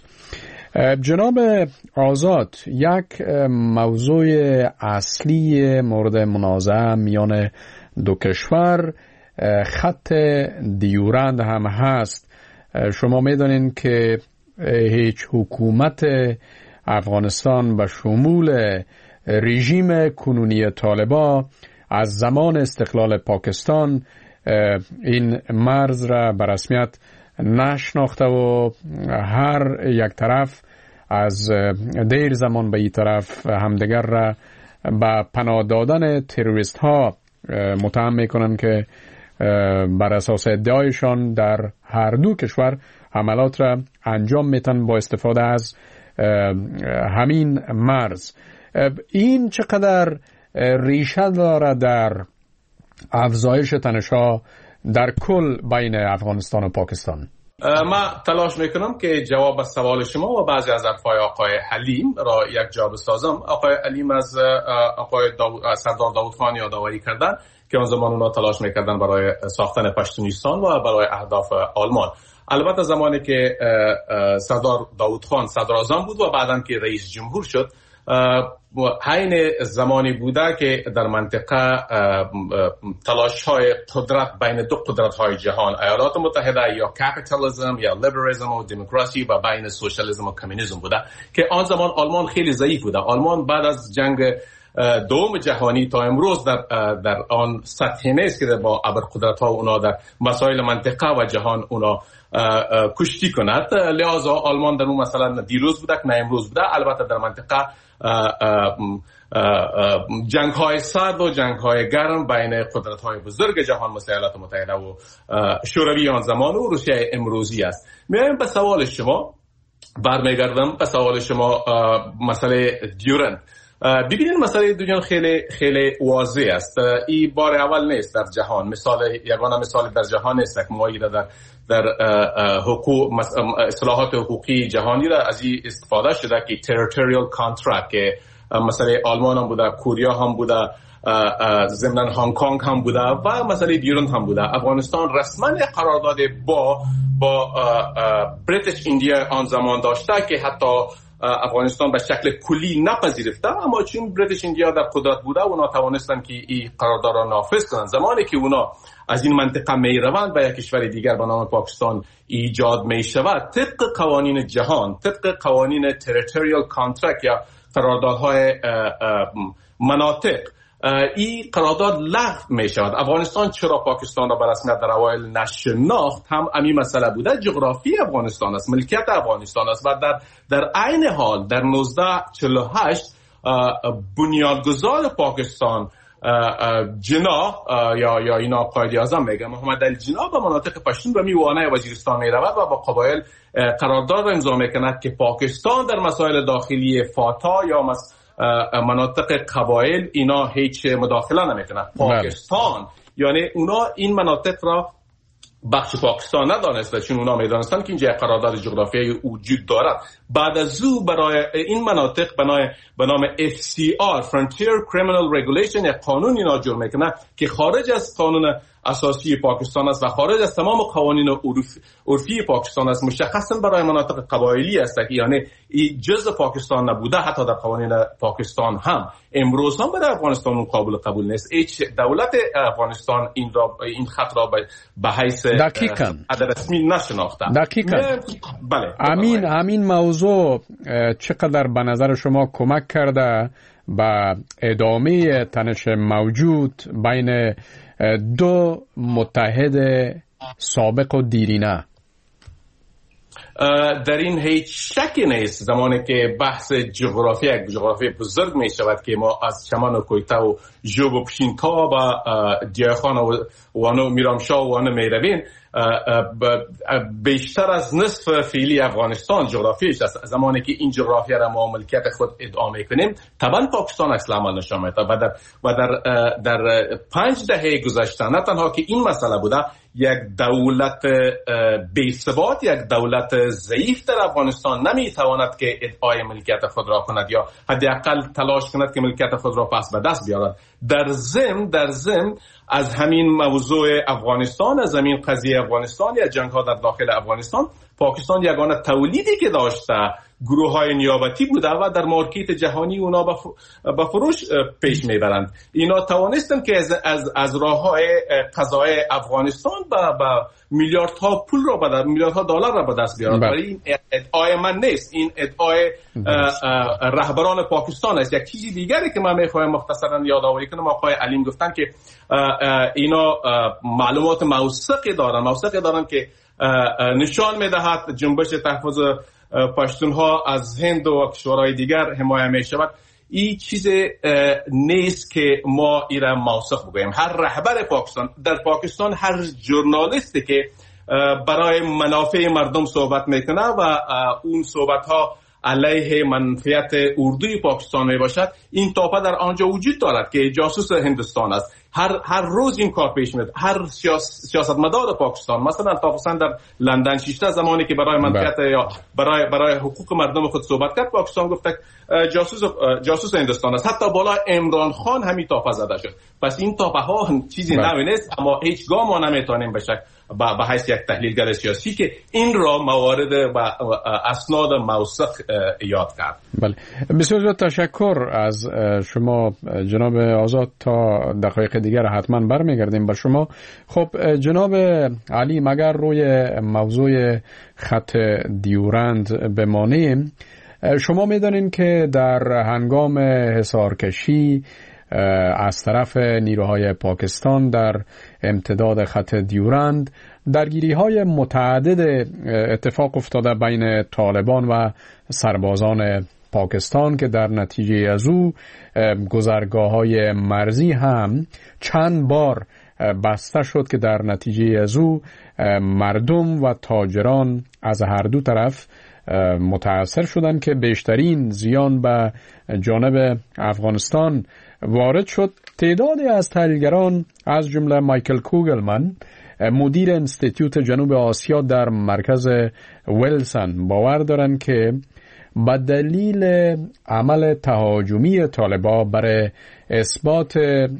جناب آزاد، یک موضوع اصلی مورد منازعه میان دو کشور خط دیورند هم هست. شما میدونین که هیچ حکومت افغانستان به شمول رژیم کنونی طالبان از زمان استقلال پاکستان این مرز را به رسمیت نشناخته و هر یک طرف از دیر زمان به این طرف همدیگر را به پناه دادن تروریست ها متهم میکنن که بر اساس ادعایشان در هر دو کشور حملات را انجام میتن با استفاده از همین مرز. این چقدر ریشه داره در افزایش تنش‌ها در کل بین افغانستان و پاکستان؟
ما تلاش میکنم که جواب سوال شما و بعضی از حرفای آقای حلیم را یک جا بسازم. آقای حلیم از آقای سردار داود خان یادآوری کردن که آن زمان اونا تلاش میکردن برای ساختن پشتونیستان و برای اهداف آلمان. البته زمانی که سردار داود خان صدر اعظم بود و بعداً که رئیس جمهور شد، حین زمانی بوده که در منطقه تلاش های قدرت بین دو قدرت های جهان، ایالات متحده یا کپیتالیسم یا لیبرالیسم و دموکراسی و بین سوشالیسم و کمونیسم بوده که آن زمان آلمان خیلی ضعیف بوده. آلمان بعد از جنگ دوم جهانی تا امروز در آن سطحی نیست که با ابرقدرت ها اونا در مسائل منطقه و جهان اونا کشتی کند. لذا آلمان در اون مثلا دیروز بوده که نه امروز بوده. البته در منطقه جنگ های سرد و جنگ های گرم بین قدرت های بزرگ جهان مثل ایالات متحده و شوروی آن زمان و روسیه امروزی است. میایم به سوال شما، برمیگردم به سوال شما مسئله دیورند. ببینید مسئله دیورند خیلی خیلی واضح است. این بار اول نیست در جهان، یگانه مثال در جهان نیست که معاهده در حقوق اصلاحات حقوقی جهانی را از این استفاده شده که territorial contract که مسئله آلمان هم بوده، کوریا هم بوده، ضمن هنگ کنگ هم بوده و مسئله دیورند هم بوده. افغانستان رسما قرارداد با بریتیش ایندیا آن زمان داشته که حتی افغانستان به شکل کلی نپذیرفته، اما چون بریتیش ایندیا در قدرت بوده اونا توانستن که این قرارداد را نافذ کنند. زمانی که اونا از این منطقه می روند و یک کشور دیگر به نام پاکستان ایجاد می شود، طبق قوانین جهان، طبق قوانین territorial contract یا قراردادهای مناطق، این قرارداد لغو می شود. افغانستان چرا پاکستان را به رسمیت در اوایل نشناخت هم همین مسئله بوده. جغرافی افغانستان است، ملکیت افغانستان است و در عین حال در 1948 بنیانگذار پاکستان جناح یا اینا قائد اعظم میگه محمد علی جناح به مناطق پشتون و میوانه وزیرستان میرود و با قبایل قرارداد را امضا میکند که پاکستان در مسائل داخلی فاتا یا مناطق قبایل اینا هیچ مداخله نمیکنه. پاکستان یعنی اونا این مناطق را بخش پاکستان ندانسته، چون اونا میدانستن که اینجا قرارداد جغرافیایی وجود دارد. بعد از او برای این مناطق به نام FCR Frontier Criminal Regulation یک قانون اینا جور میکنه که خارج از قانون اساسی پاکستان است و خارج از تمام قوانین عرفی پاکستان است. مشخصا برای مناطق قبایلی است که یعنی جزء پاکستان نبوده. حتی در قوانین پاکستان هم امروز هم برای افغانستان قابل قبول نیست. هیچ دولت افغانستان این خط را به حیث رسمی نشناخته.
دقیقاً.
بله.
همین موضوع چقدر به نظر شما کمک کرده به ادامه تنش موجود بین دو متحد سابق و دیرینه؟
در این هیچ شکی نیست. زمانی که بحث جغرافی بزرگ می شود که ما از چمن و کویته و جوب و پشینتا و دیاخان و وانو میرامشاه و وانو میروین، بیشتر از نصف فعلی افغانستان جغرافیش است. زمانی که این جغرافیا را ما ملکیت خود ادعا کنیم، طبعا پاکستان اصلا عمل نشان میده و در 5 دهه گذشته نه تنها که این مسئله بوده، یک دولت بی‌ثبات، یک دولت ضعیف در افغانستان نمیتواند که ادعای ملکیت خود را کند یا حداقل تلاش کند که ملکیت خود را پس به دست بیارد. در ضمن از همین موضوع افغانستان، از همین قضیه افغانستان یا جنگ ها در داخل افغانستان، پاکستان یگانه تولیدی که داشته گروه‌های نیابتی بوده و در مارکت جهانی اونا به فروش پیش میبرند. اینا توانستن که از راه‌های قضای افغانستان به میلیاردها پول را به میلیاردها دلار را به دست بیارند. ولی این ادعای من نیست، این ادعای رهبران پاکستان است. یک چیزی دیگری که من میخوایم مختصرا یادآوری کنم، آقای علیم گفتن که اینا معلومات موثقی دارن که نشان میدهد جنبش تحفظ پشتونها از هند و کشورهای دیگر حمایت می شود. این چیز نیست که ما ایران موثق بگوییم. هر رهبر پاکستان در پاکستان، هر ژورنالیستی که برای منافع مردم صحبت میکنه و اون صحبت ها علیه منفعت اردوی پاکستان می باشد، این تاپه در آنجا وجود دارد که جاسوس هندوستان است. هر روز این کار پیش میاد. هر سیاستمدار پاکستان مثلا تافسن در لندن 6 زمانی که برای منفعت یا برای حقوق مردم خود صحبت کرد، پاکستان گفت جاسوس هندوستان است. حتی بالا عمران خان همین تاپه زده شد. پس این تاپه ها چیزی نوی نیست، اما هیچگاه ما نمیتونیم به حیث یک تحلیلگر سیاسی که این را موارد و اسناد موثق یاد کرد.
بله، بسیار تشکر از شما جناب آزاد. تا دقایق دیگر حتما برمیگردیم به شما. خب جناب علی، مگر روی موضوع خط دیورند بمانیم، شما میدانین که در هنگام حصارکشی از طرف نیروهای پاکستان در امتداد خط دیورند درگیری‌های متعدد اتفاق افتاده بین طالبان و سربازان پاکستان که در نتیجه از او گذرگاه‌های مرزی هم چند بار بسته شد که در نتیجه از او مردم و تاجران از هر دو طرف متاثر شدند که بیشترین زیان به جانب افغانستان وارد شد. تعدادی از تحلیلگران از جمله مایکل کوگلمن مدیر انستیتوت جنوب آسیا در مرکز ویلسن باور دارند که به دلیل عمل تهاجمی طالبان برای اثبات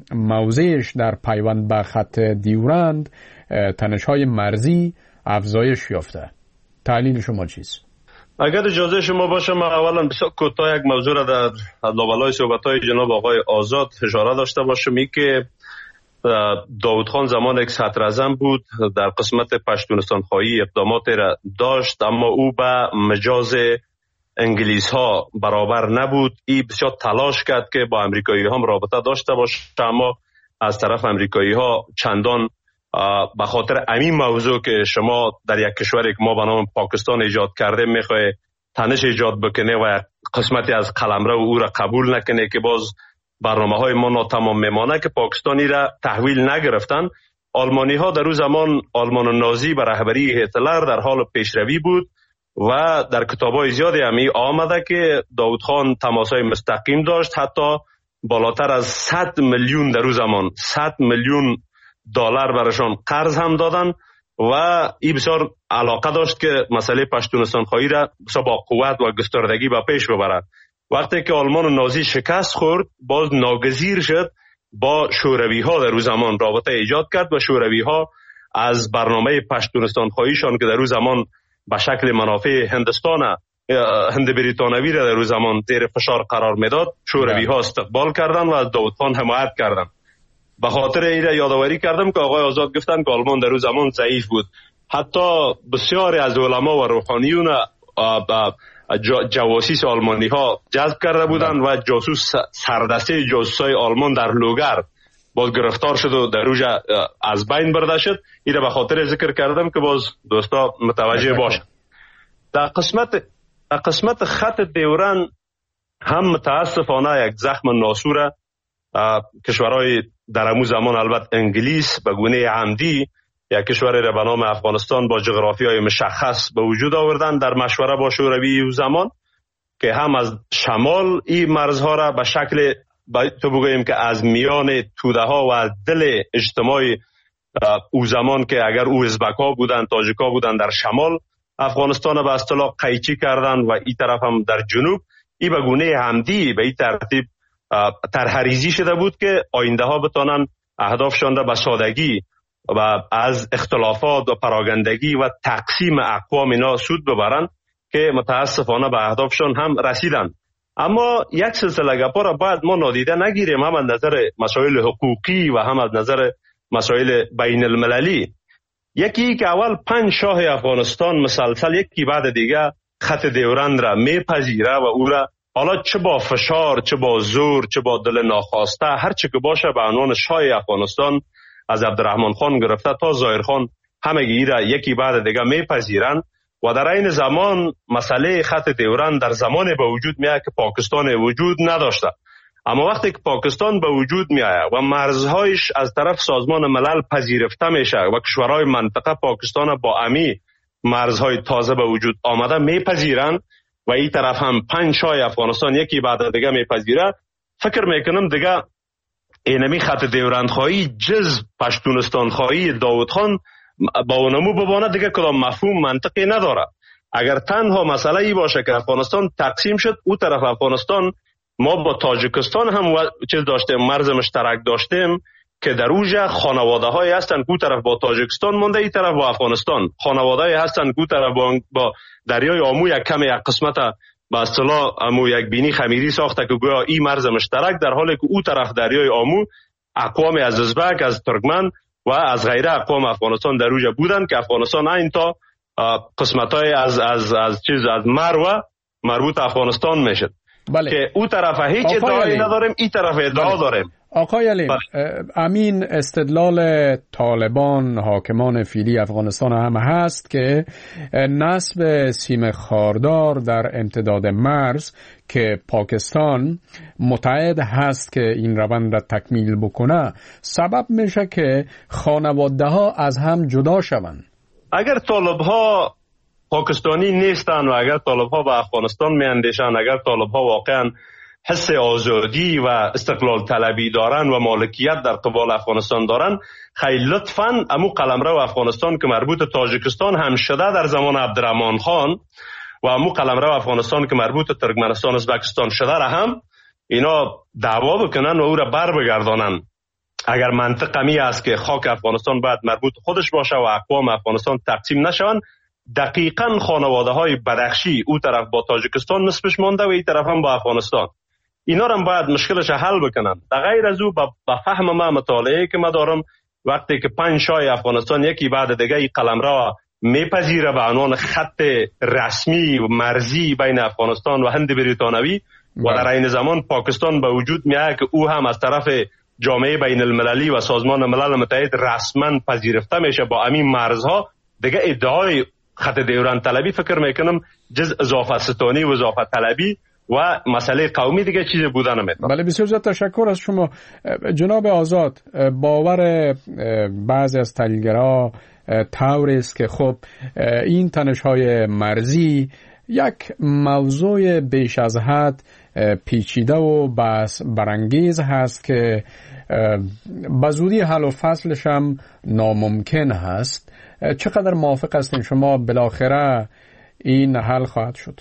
موضعش در پیوند به خط دیورند تنش‌های مرزی افزایش یافته. تحلیل شما چیست؟
اگر اجازه شما باشه، من اولا بسیار کوتاه یک موضوع را در لابلای صحبت‌های جناب آقای آزاد اشاره داشته باشم. این که داود خان زمان یک صدر اعظم بود، در قسمت پشتونستان خواهی اقداماتی را داشت، اما او به مجاز انگلیس ها برابر نبود. این بسیار تلاش کرد که با امریکایی هم رابطه داشته باشه، اما از طرف امریکایی ها چندان به خاطر همین موضوع که شما در یک کشوری که ما به نام پاکستان ایجاد کرده میخواه تنش ایجاد بکنه و قسمتی از قلمرو او را قبول نکنه که باز برنامه های ما ناتمام میمانه، که پاکستانی را تحویل نگرفتن. آلمانی ها در اون زمان، آلمان نازی به رهبری هیتلر در حال پیشروی بود و در کتاب‌های زیادی همی آمده که داود خان تماس‌های مستقیم داشت، حتی بالاتر از 100 میلیون در اون زمان 100 میلیون دلار براشان قرض هم دادن و این بسیار علاقه داشت که مسئله پشتونستان خواهی را با قوت و گستردگی به پیش ببرد. وقتی که آلمان نازی شکست خورد، باز ناگزیر شد با شوروی ها در اون زمان رابطه ایجاد کرد و شوروی ها از برنامه پشتونستان خواهیشان که در اون زمان به شکل منافع هند بریتانوی را در اون زمان زیر فشار قرار میداد، شوروی ها استقبال کردن و از داود خان حمایت کردن. به خاطر این را یادآوری کردم که آقای آزاد گفتن که آلمان در اون زمان ضعیف بود. حتی بسیاری از علما و روحانیون جواسیس آلمانی ها جذب کرده بودند و جاسوس سردسته جاسوسای آلمان در لوگر باز گرفتار شد و در اوجا از بین برده شد. این را به خاطر ذکر کردم که باز دوستا متوجه باشند. در قسمت خط دیورند هم متاسفانه یک زخم ناسور کشورهای در امو زمان، البته انگلیس به گونه عمدی یک کشوری را به نام افغانستان با جغرافیای مشخص به وجود آوردن در مشوره با شوروی او زمان، که هم از شمال این مرزها را به شکل تو بگوییم که از میان توده ها و از دل اجتماع او زمان که اگر او ازبک ها بودن، تاجیک ها بودن، در شمال افغانستان به اصطلاح قیچی کردن و این طرف هم در جنوب. این به گونه عمدی به این ترتیب طرح‌ریزی شده بود که آینده ها بتانن اهدافشان را به سادگی و از اختلافات و پراگندگی و تقسیم اقوام اینا سود ببرن که متاسفانه به اهدافشون هم رسیدن. اما یک سلسله گپا را باید ما نادیده نگیریم، هم از نظر مسائل حقوقی و هم از نظر مسائل بین المللی. یکی که اول 5 شاه افغانستان مسلسل یکی بعد دیگه خط دیورند را میپذیره و او را حالا چه با فشار، چه با زور، چه با دل ناخواسته، هر چه که باشه به عنوان شاه افغانستان از عبدالرحمن خان گرفته تا ظاهر خان همگی را یکی بعد دیگه میپذیرن و در این زمان مسئله خط دیورند در زمان به وجود میاد که پاکستان وجود نداشته. اما وقتی که پاکستان به وجود میآید و مرزهایش از طرف سازمان ملل پذیرفته میشه و کشورهای منطقه پاکستان با امی مرزهای تازه به وجود آمده میپذیرن و این طرف هم 5 شاه افغانستان یکی بعد دیگه میپذیره، فکر میکنم دیگه اینمی خط دیورند خواهی جز پشتونستان خواهی داود خان با اونمو ببانه دیگه کدام مفهوم منطقی نداره. اگر تنها مسئله ای باشه که افغانستان تقسیم شد، او طرف افغانستان ما با تاجیکستان هم چیز داشتیم، مرز مشترک داشتیم که در اوجه خانواده های هستن که او طرف با تاجیکستان مونده، ای طرف با افغانستان خانواده های هستن که او طرف با دریای آمو یک کم یک قسمت با اصطلاح امو یک بینی خمیری ساخته که گویا این مرز مشترک، در حالی که او طرف دریای آمو اقوام از ازبک، از ترکمن و از غیره اقوام افغانستان در اوجه بودن که افغانستان این تا قسمت‌های از مروه مربوط افغانستان میشد.
بله.
که او طرف هیچ ادعایی نداریم، این طرف ادعا داریم.
آقای علیم، امین استدلال طالبان حاکمان فعلی افغانستان هم هست که نصب سیم خاردار در امتداد مرز که پاکستان متعهد هست که این روند را تکمیل بکنه سبب میشه که خانواده ها از هم جدا شوند.
اگر طالب ها پاکستانی نیستن و اگر طالب ها به افغانستان می اندیشن، اگر طالب ها واقعا حس آزادی و استقلال طلبی دارن و مالکیت در قبال افغانستان دارن، خیلی لطفاً امو قلمرو افغانستان که مربوط تاجیکستان هم شده در زمان عبدالرحمن خان و امو قلمرو افغانستان که مربوط ترکمنستان ازبکستان شده را هم اینا دعوا بکنن و او را بر بگردانن. اگر منطق می است که خاک افغانستان باید مربوط خودش باشه و اقوام افغانستان تقسیم نشوند، دقیقاً خانواده های بدخشی او طرف با تاجیکستان نسبش مانده و این طرف هم با افغانستان، اینا هم باید مشکلش حل بکنن. در غیر از او با فهم ما مطالعه که ما دارم، وقتی که 5 شاه افغانستان یکی بعد دیگه این قلمرو میپذیره به عنوان خط رسمی و مرزی بین افغانستان و هند بریتانوی و در این زمان پاکستان به وجود میاد که او هم از طرف جامعه بین المللی و سازمان ملل متحد رسما پذیرفته میشه با همین مرزها، دیگه ادعای خط دیورند طلبی فکر میکنم جز اضافه ستانی و اضافه طلبی و مسئله قومی دیگه چیز بودن نمیتونه.
بله، بسیار زیاد تشکر از شما جناب آزاد. باور بعضی از تحلیلگرها طوری است که خب این تنش‌های مرزی یک موضوع بیش از حد پیچیده و بحث برانگیز هست که به زودی حل و فصلش هم ناممکن هست. چقدر موافق هستین شما بالاخره این حل خواهد شد؟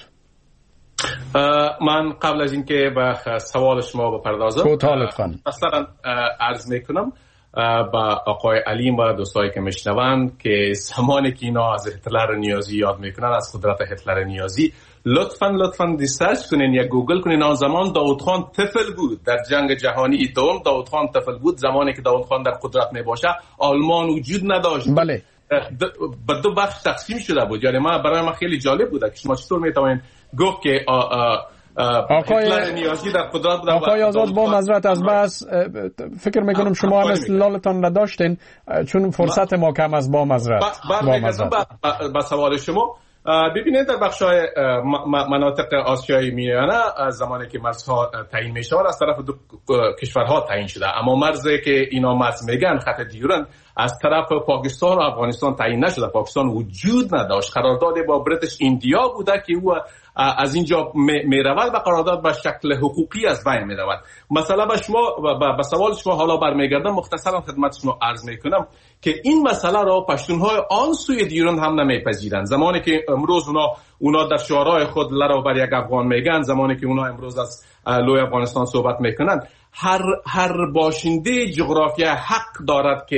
من قبل از اینکه به سوال شما بپردازم اصلا عرض میکنم با آقای علیم و دوستایی که میشنوند که زمانی که اینا از هتلر نیازی یاد میکنن، از قدرت هتلر نیازی، لطفاً ریسرچ کنین یا گوگل کنین. آن زمان داود خان طفل بود در جنگ جهانی دوم. داود خان طفل بود زمانی که داود خان در قدرت میباشه. آلمان وجود نداشت.
بله.
به 2 بخش تقسیم شده بود. یعنی برای من خیلی جالب بود که شما چطور میتوانید گفت که هتلر نیازی در قدرت بود.
آقای آزاد، با معذرت از بحث فکر میکنم شما هم استدلالتان نداشتین چون فرصت ما کم از با معذرت.
با سوال شما ببینید در بخش‌های مناطق آسیای میانه از زمانی که مرزها تعیین میشه از طرف 2 کشورها تعیین شده، اما مرزی که اینا مرز میگن خط دیورند از طرف پاکستان و افغانستان تعیین نشده. پاکستان وجود نداشت. قرارداد با بریتیش ایندیا بوده که او از اینجا میرود و قرارداد به شکل حقوقی از بین میرود. مثلا به شما به سوال شما حالا برمیگردم، مختصرا خدمت شما عرض میکنم که این مسئله را پشتونهای آن سوی دیورند هم نمیپذیرند. زمانی که امروز اونا در شعارهای خود لرا بر یک افغان میگن، زمانی که اونا امروز از لوی افغانستان صحبت میکنن، هر باشنده جغرافیا حق دارد که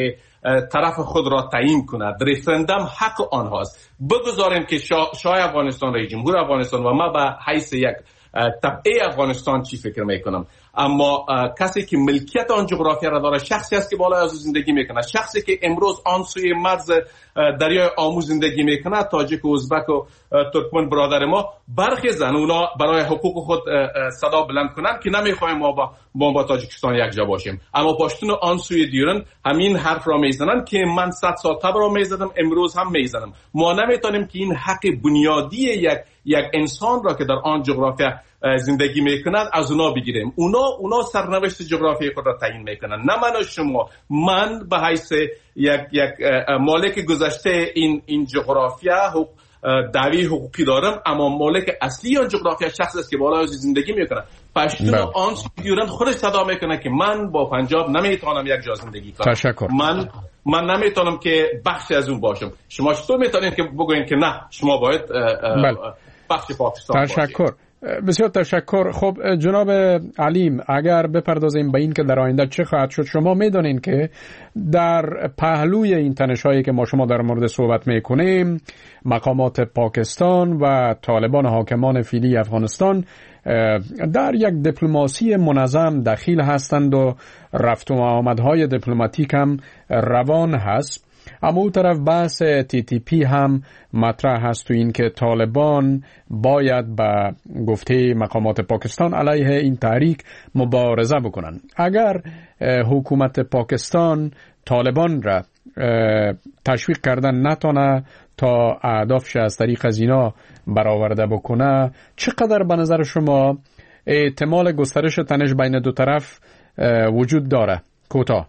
طرف خود را تعیین کند. رفرندم حق آنهاست. بگذاریم که شاه افغانستان، رئیس جمهور افغانستان و ما به حیث یک طبعه افغانستان چی فکر میکنم، اما کسی که ملکیت آن جغرافیا را داره شخصی است که بالای از زندگی میکنه، شخصی که امروز آن سوی مرز دریای آمو زندگی میکنه، تاجیک و ازبک و ترکمن برادر ما برخیزن، اونا برای حقوق خود صدا بلند کنن که نمیخوایم ما با تاجیکستان یک جا باشیم، اما پشتون آن سوی دیرن همین حرف را میزنن که من 100 سال قبل را میزدم، امروز هم میزنم. ما نمیتونیم که این حق بنیادی یک انسان را که در آن جغرافیا زندگی میکنند از اونا بگیریم. اونا سرنوشت جغرافیایی خود را تعیین میکنن، نه من و شما. من به حیث یک مالک گذشته این جغرافیا دعوی حقوقی دارم، اما مالک اصلی آن جغرافیا شخص است که بالای زندگی میکنه. پشتون آن سویورن خودش صدا میکنه که من با پنجاب نمیتونم یک جا زندگی کنم.
تشکر.
من نمیتونم که بخشی از اون باشم. شما چطور میتونید که بگوین که نه شما باید بخش پاکستان
تشکر
باشید؟
بسیار تشکر. خب جناب علیم، اگر بپردازیم به این که در آینده چه خواهد شد، شما میدونین که در پهلوی این تنش‌هایی که ما شما در مورد صحبت میکنیم، مقامات پاکستان و طالبان حاکمان فعلی افغانستان در یک دیپلماسی منظم دخیل هستند و رفت و آمدهای دیپلماتیک هم روان هست. اما اون طرف بحث TTP هم مطرح هست تو این که طالبان باید به گفته مقامات پاکستان علیه این تحریک مبارزه بکنن. اگر حکومت پاکستان طالبان را تشویق کردن نتونه تا اهدافش از طریق از اینا برآورده بکنه، چقدر به نظر شما احتمال گسترش تنش بین دو طرف وجود داره؟ کوتاه.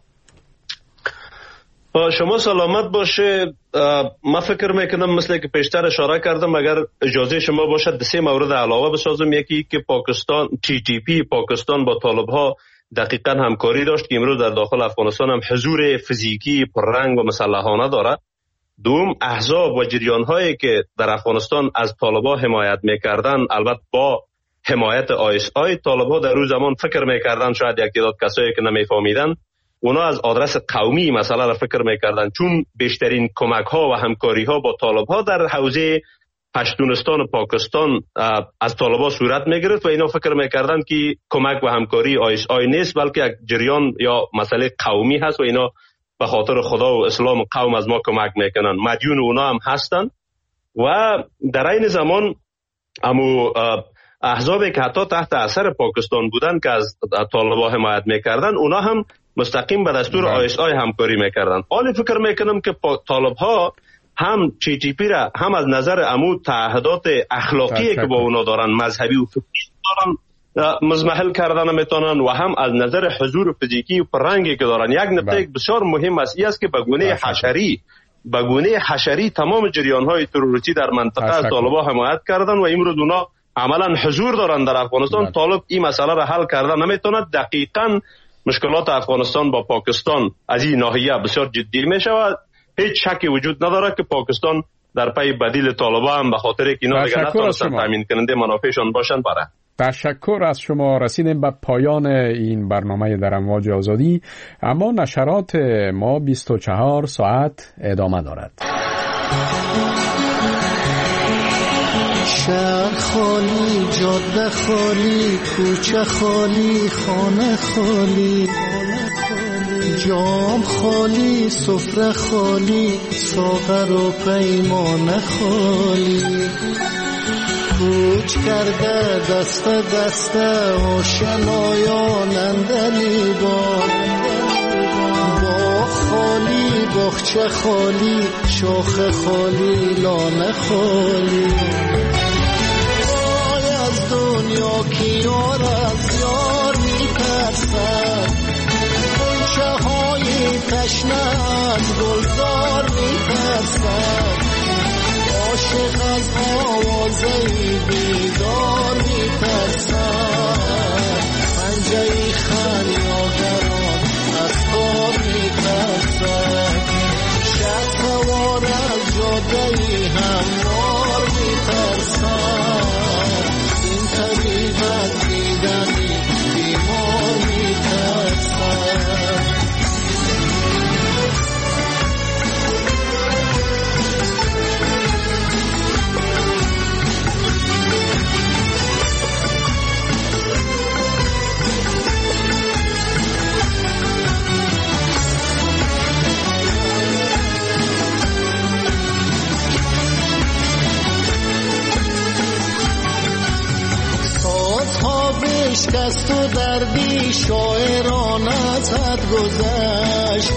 شما سلامت باشه. من فکر میکنم مثل که پیشتر اشاره کردم، اگر اجازه شما باشد سه مورد علاوه بسازم. یکی که پاکستان TTP پاکستان با طالب ها دقیقاً همکاری داشت که امروز در داخل افغانستان هم حضور فیزیکی پررنگ و مسلحانه داره. دوم، احزاب و جریان هایی که در افغانستان از طالب ها حمایت میکردن، البته با حمایت ISI، طالب ها در روز زمان فکر میکردن، شاید یک تعداد کسایی که نمیفهمیدن، اونا از آدرس قومی مسئله را فکر میکردن، چون بیشترین کمک ها و همکاری ها با طالب ها در حوزه پشتونستان و پاکستان از طالب ها صورت میگرفت و اینا فکر میکردن که کمک و همکاری ISI نیست بلکه یک جریان یا مسئله قومی هست و اینا به خاطر خدا و اسلام و قوم از ما کمک میکنن. مدیون اونا هم هستن. و در این زمان امو احزابی که حتی تحت اثر پاکستان بودن که از طالب ها حمایت میکردن، اونا هم مستقیم به دستور ISI همکاری میکردن. حالی فکر میکنم که طالب ها هم TTP را هم از نظر امو تعهدات اخلاقی که با اونا دارن، مذهبی و فکری دارن، مزمحل کردن نمیتونن، و هم از نظر حضور فیزیکی و پررنگی که دارن. یک نکته بسیار مهم است این است که به گونه حشری تمام جریان های تروریستی در منطقه از طالب ها حمایت کردن و امروز اونا عملا حضور دارن در افغانستان. طالب این مسئله را حل کردن نمیتونه. دقیقاً مشکلات افغانستان با پاکستان از این ناحیه بسیار جدی می شود. هیچ شکی وجود نداره که پاکستان در پی بدیل طالبان هم به خاطر که اینا دیگه نتونستن تامین کننده منافعشان باشن بره.
تشکر از شما. رسیدیم به پایان این برنامه در امواج آزادی، اما نشرات ما 24 ساعت ادامه دارد.
شهر خالی، جاده خالی، کوچه خالی، خانه خالی، جام خالی، سفره خالی، ساغر و پیمانه خالی. کوچ کرده دست دسته آشنایان اندلی با خالی، باغچه خالی، شاخ خالی، لانه خالی. وای از دنیا که یار از یار میترسد، غنچه های تشنه از گلزار میترسد، عاشق از آوازه بیدار میترسد، پنجه خریادران از کار میترسد، شب سوار از جاده هموار میترسد، این طبیب از دیدن بیمار میترسد. کردی شاعرانت گذشت،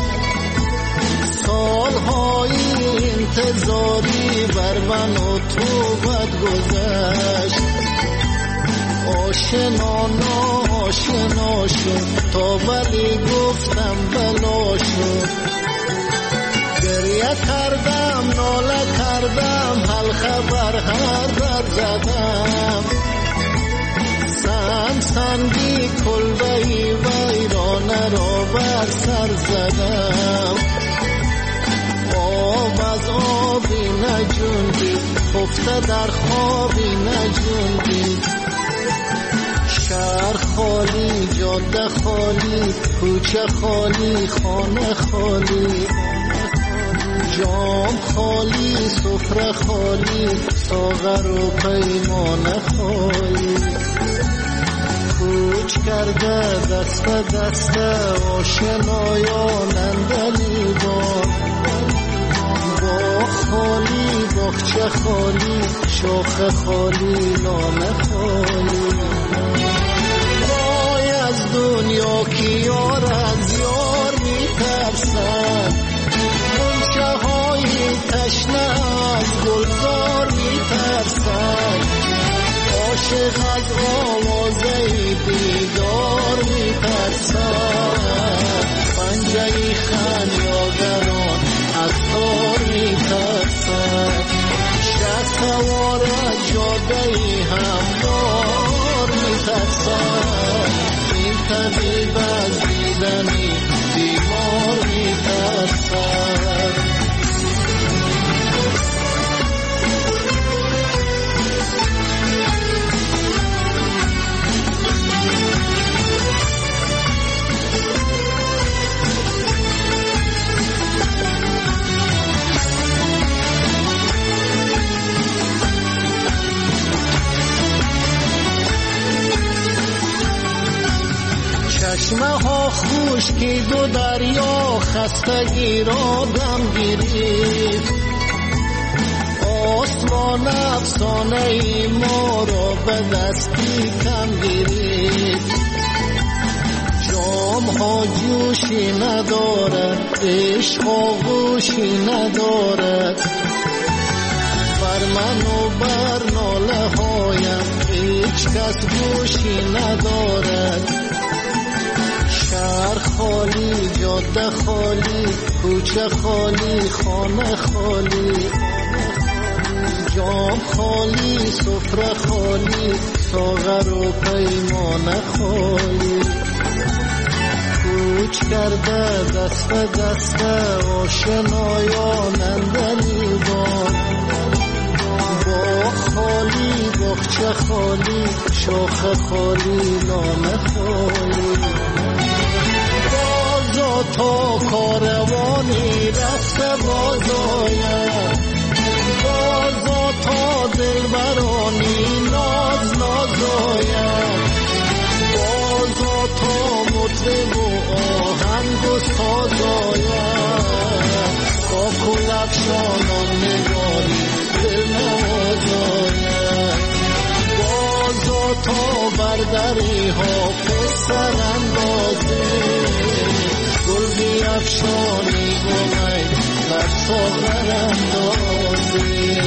سالهای انتظاری بر من و تو بد گذشت. آشنا ناشنا شد تا ولی گفتم بلا شد. گریه کردم ناله کردم حل خبر هر در زدم. سنگی کلبهی ویرانه را بر سر زدم. آب از آبی نجوندید، خفته در خوابی نجوندید. شهر خالی، جاده خالی، کوچه خالی، خانه خالی، جام خالی، سفره خالی، ساغر و پیمانه خالی. کوچ کرده دست دست آشنایان اندلیبان. باغ خالی، باغچه خالی، شاخه خالی، لانه خالی. وای از دنیا که یار از یار میترسد، غنچه های تشنه از گلزار میترسد. عاشق از آوازه دیدار میترسد، پنجه خمیازران از تار میترسد. شب سوار از جاده همدار میترسد. این طبیب از دیدنی بیمار میترسد. چشمه ها خشکی دو دریا خستگی را دم گیرید. آسمان افسانه ای ما را به دستی کم گیرید. جام ها جوشی ندارد، عشق آغوشی ندارد. بر من و بر ناله هایم هیچ کس گوشی ندارد. شهر خالی، جاده خالی، کوچه خالی، خانه خالی، جام خالی، سفره خالی، ساغر و پیمانه خالی. کوچ کرده دست دست آشنایان اندلیبان. باغ خالی، باغچه خالی، شاخه خالی، لانه خالی. تا کاروانی رفته باز آید، بازا تا دلبرانی ناز ناز آید. بازا تا مطرب و آهنگ و ساز آید. با کل افشانان نگاری دل نواز آید. بازا تا بردری ها پسر اندازه. گل بیفشانی گمی بر ساغر اندازی.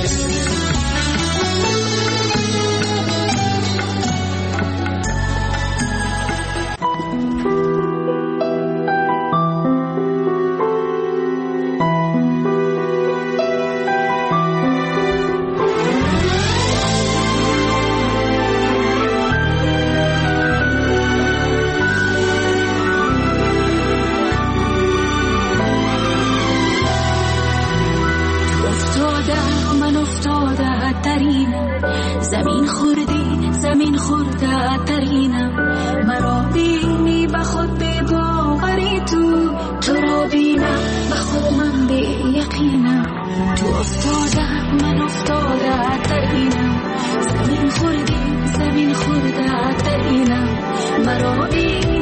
زمین خورده ترینم. مرا بینی به خود به باوری، تو را بینم به خود من به یقینم. تو افتاده من افتاده ترینم. زمین خورده ترینم. مرا بینی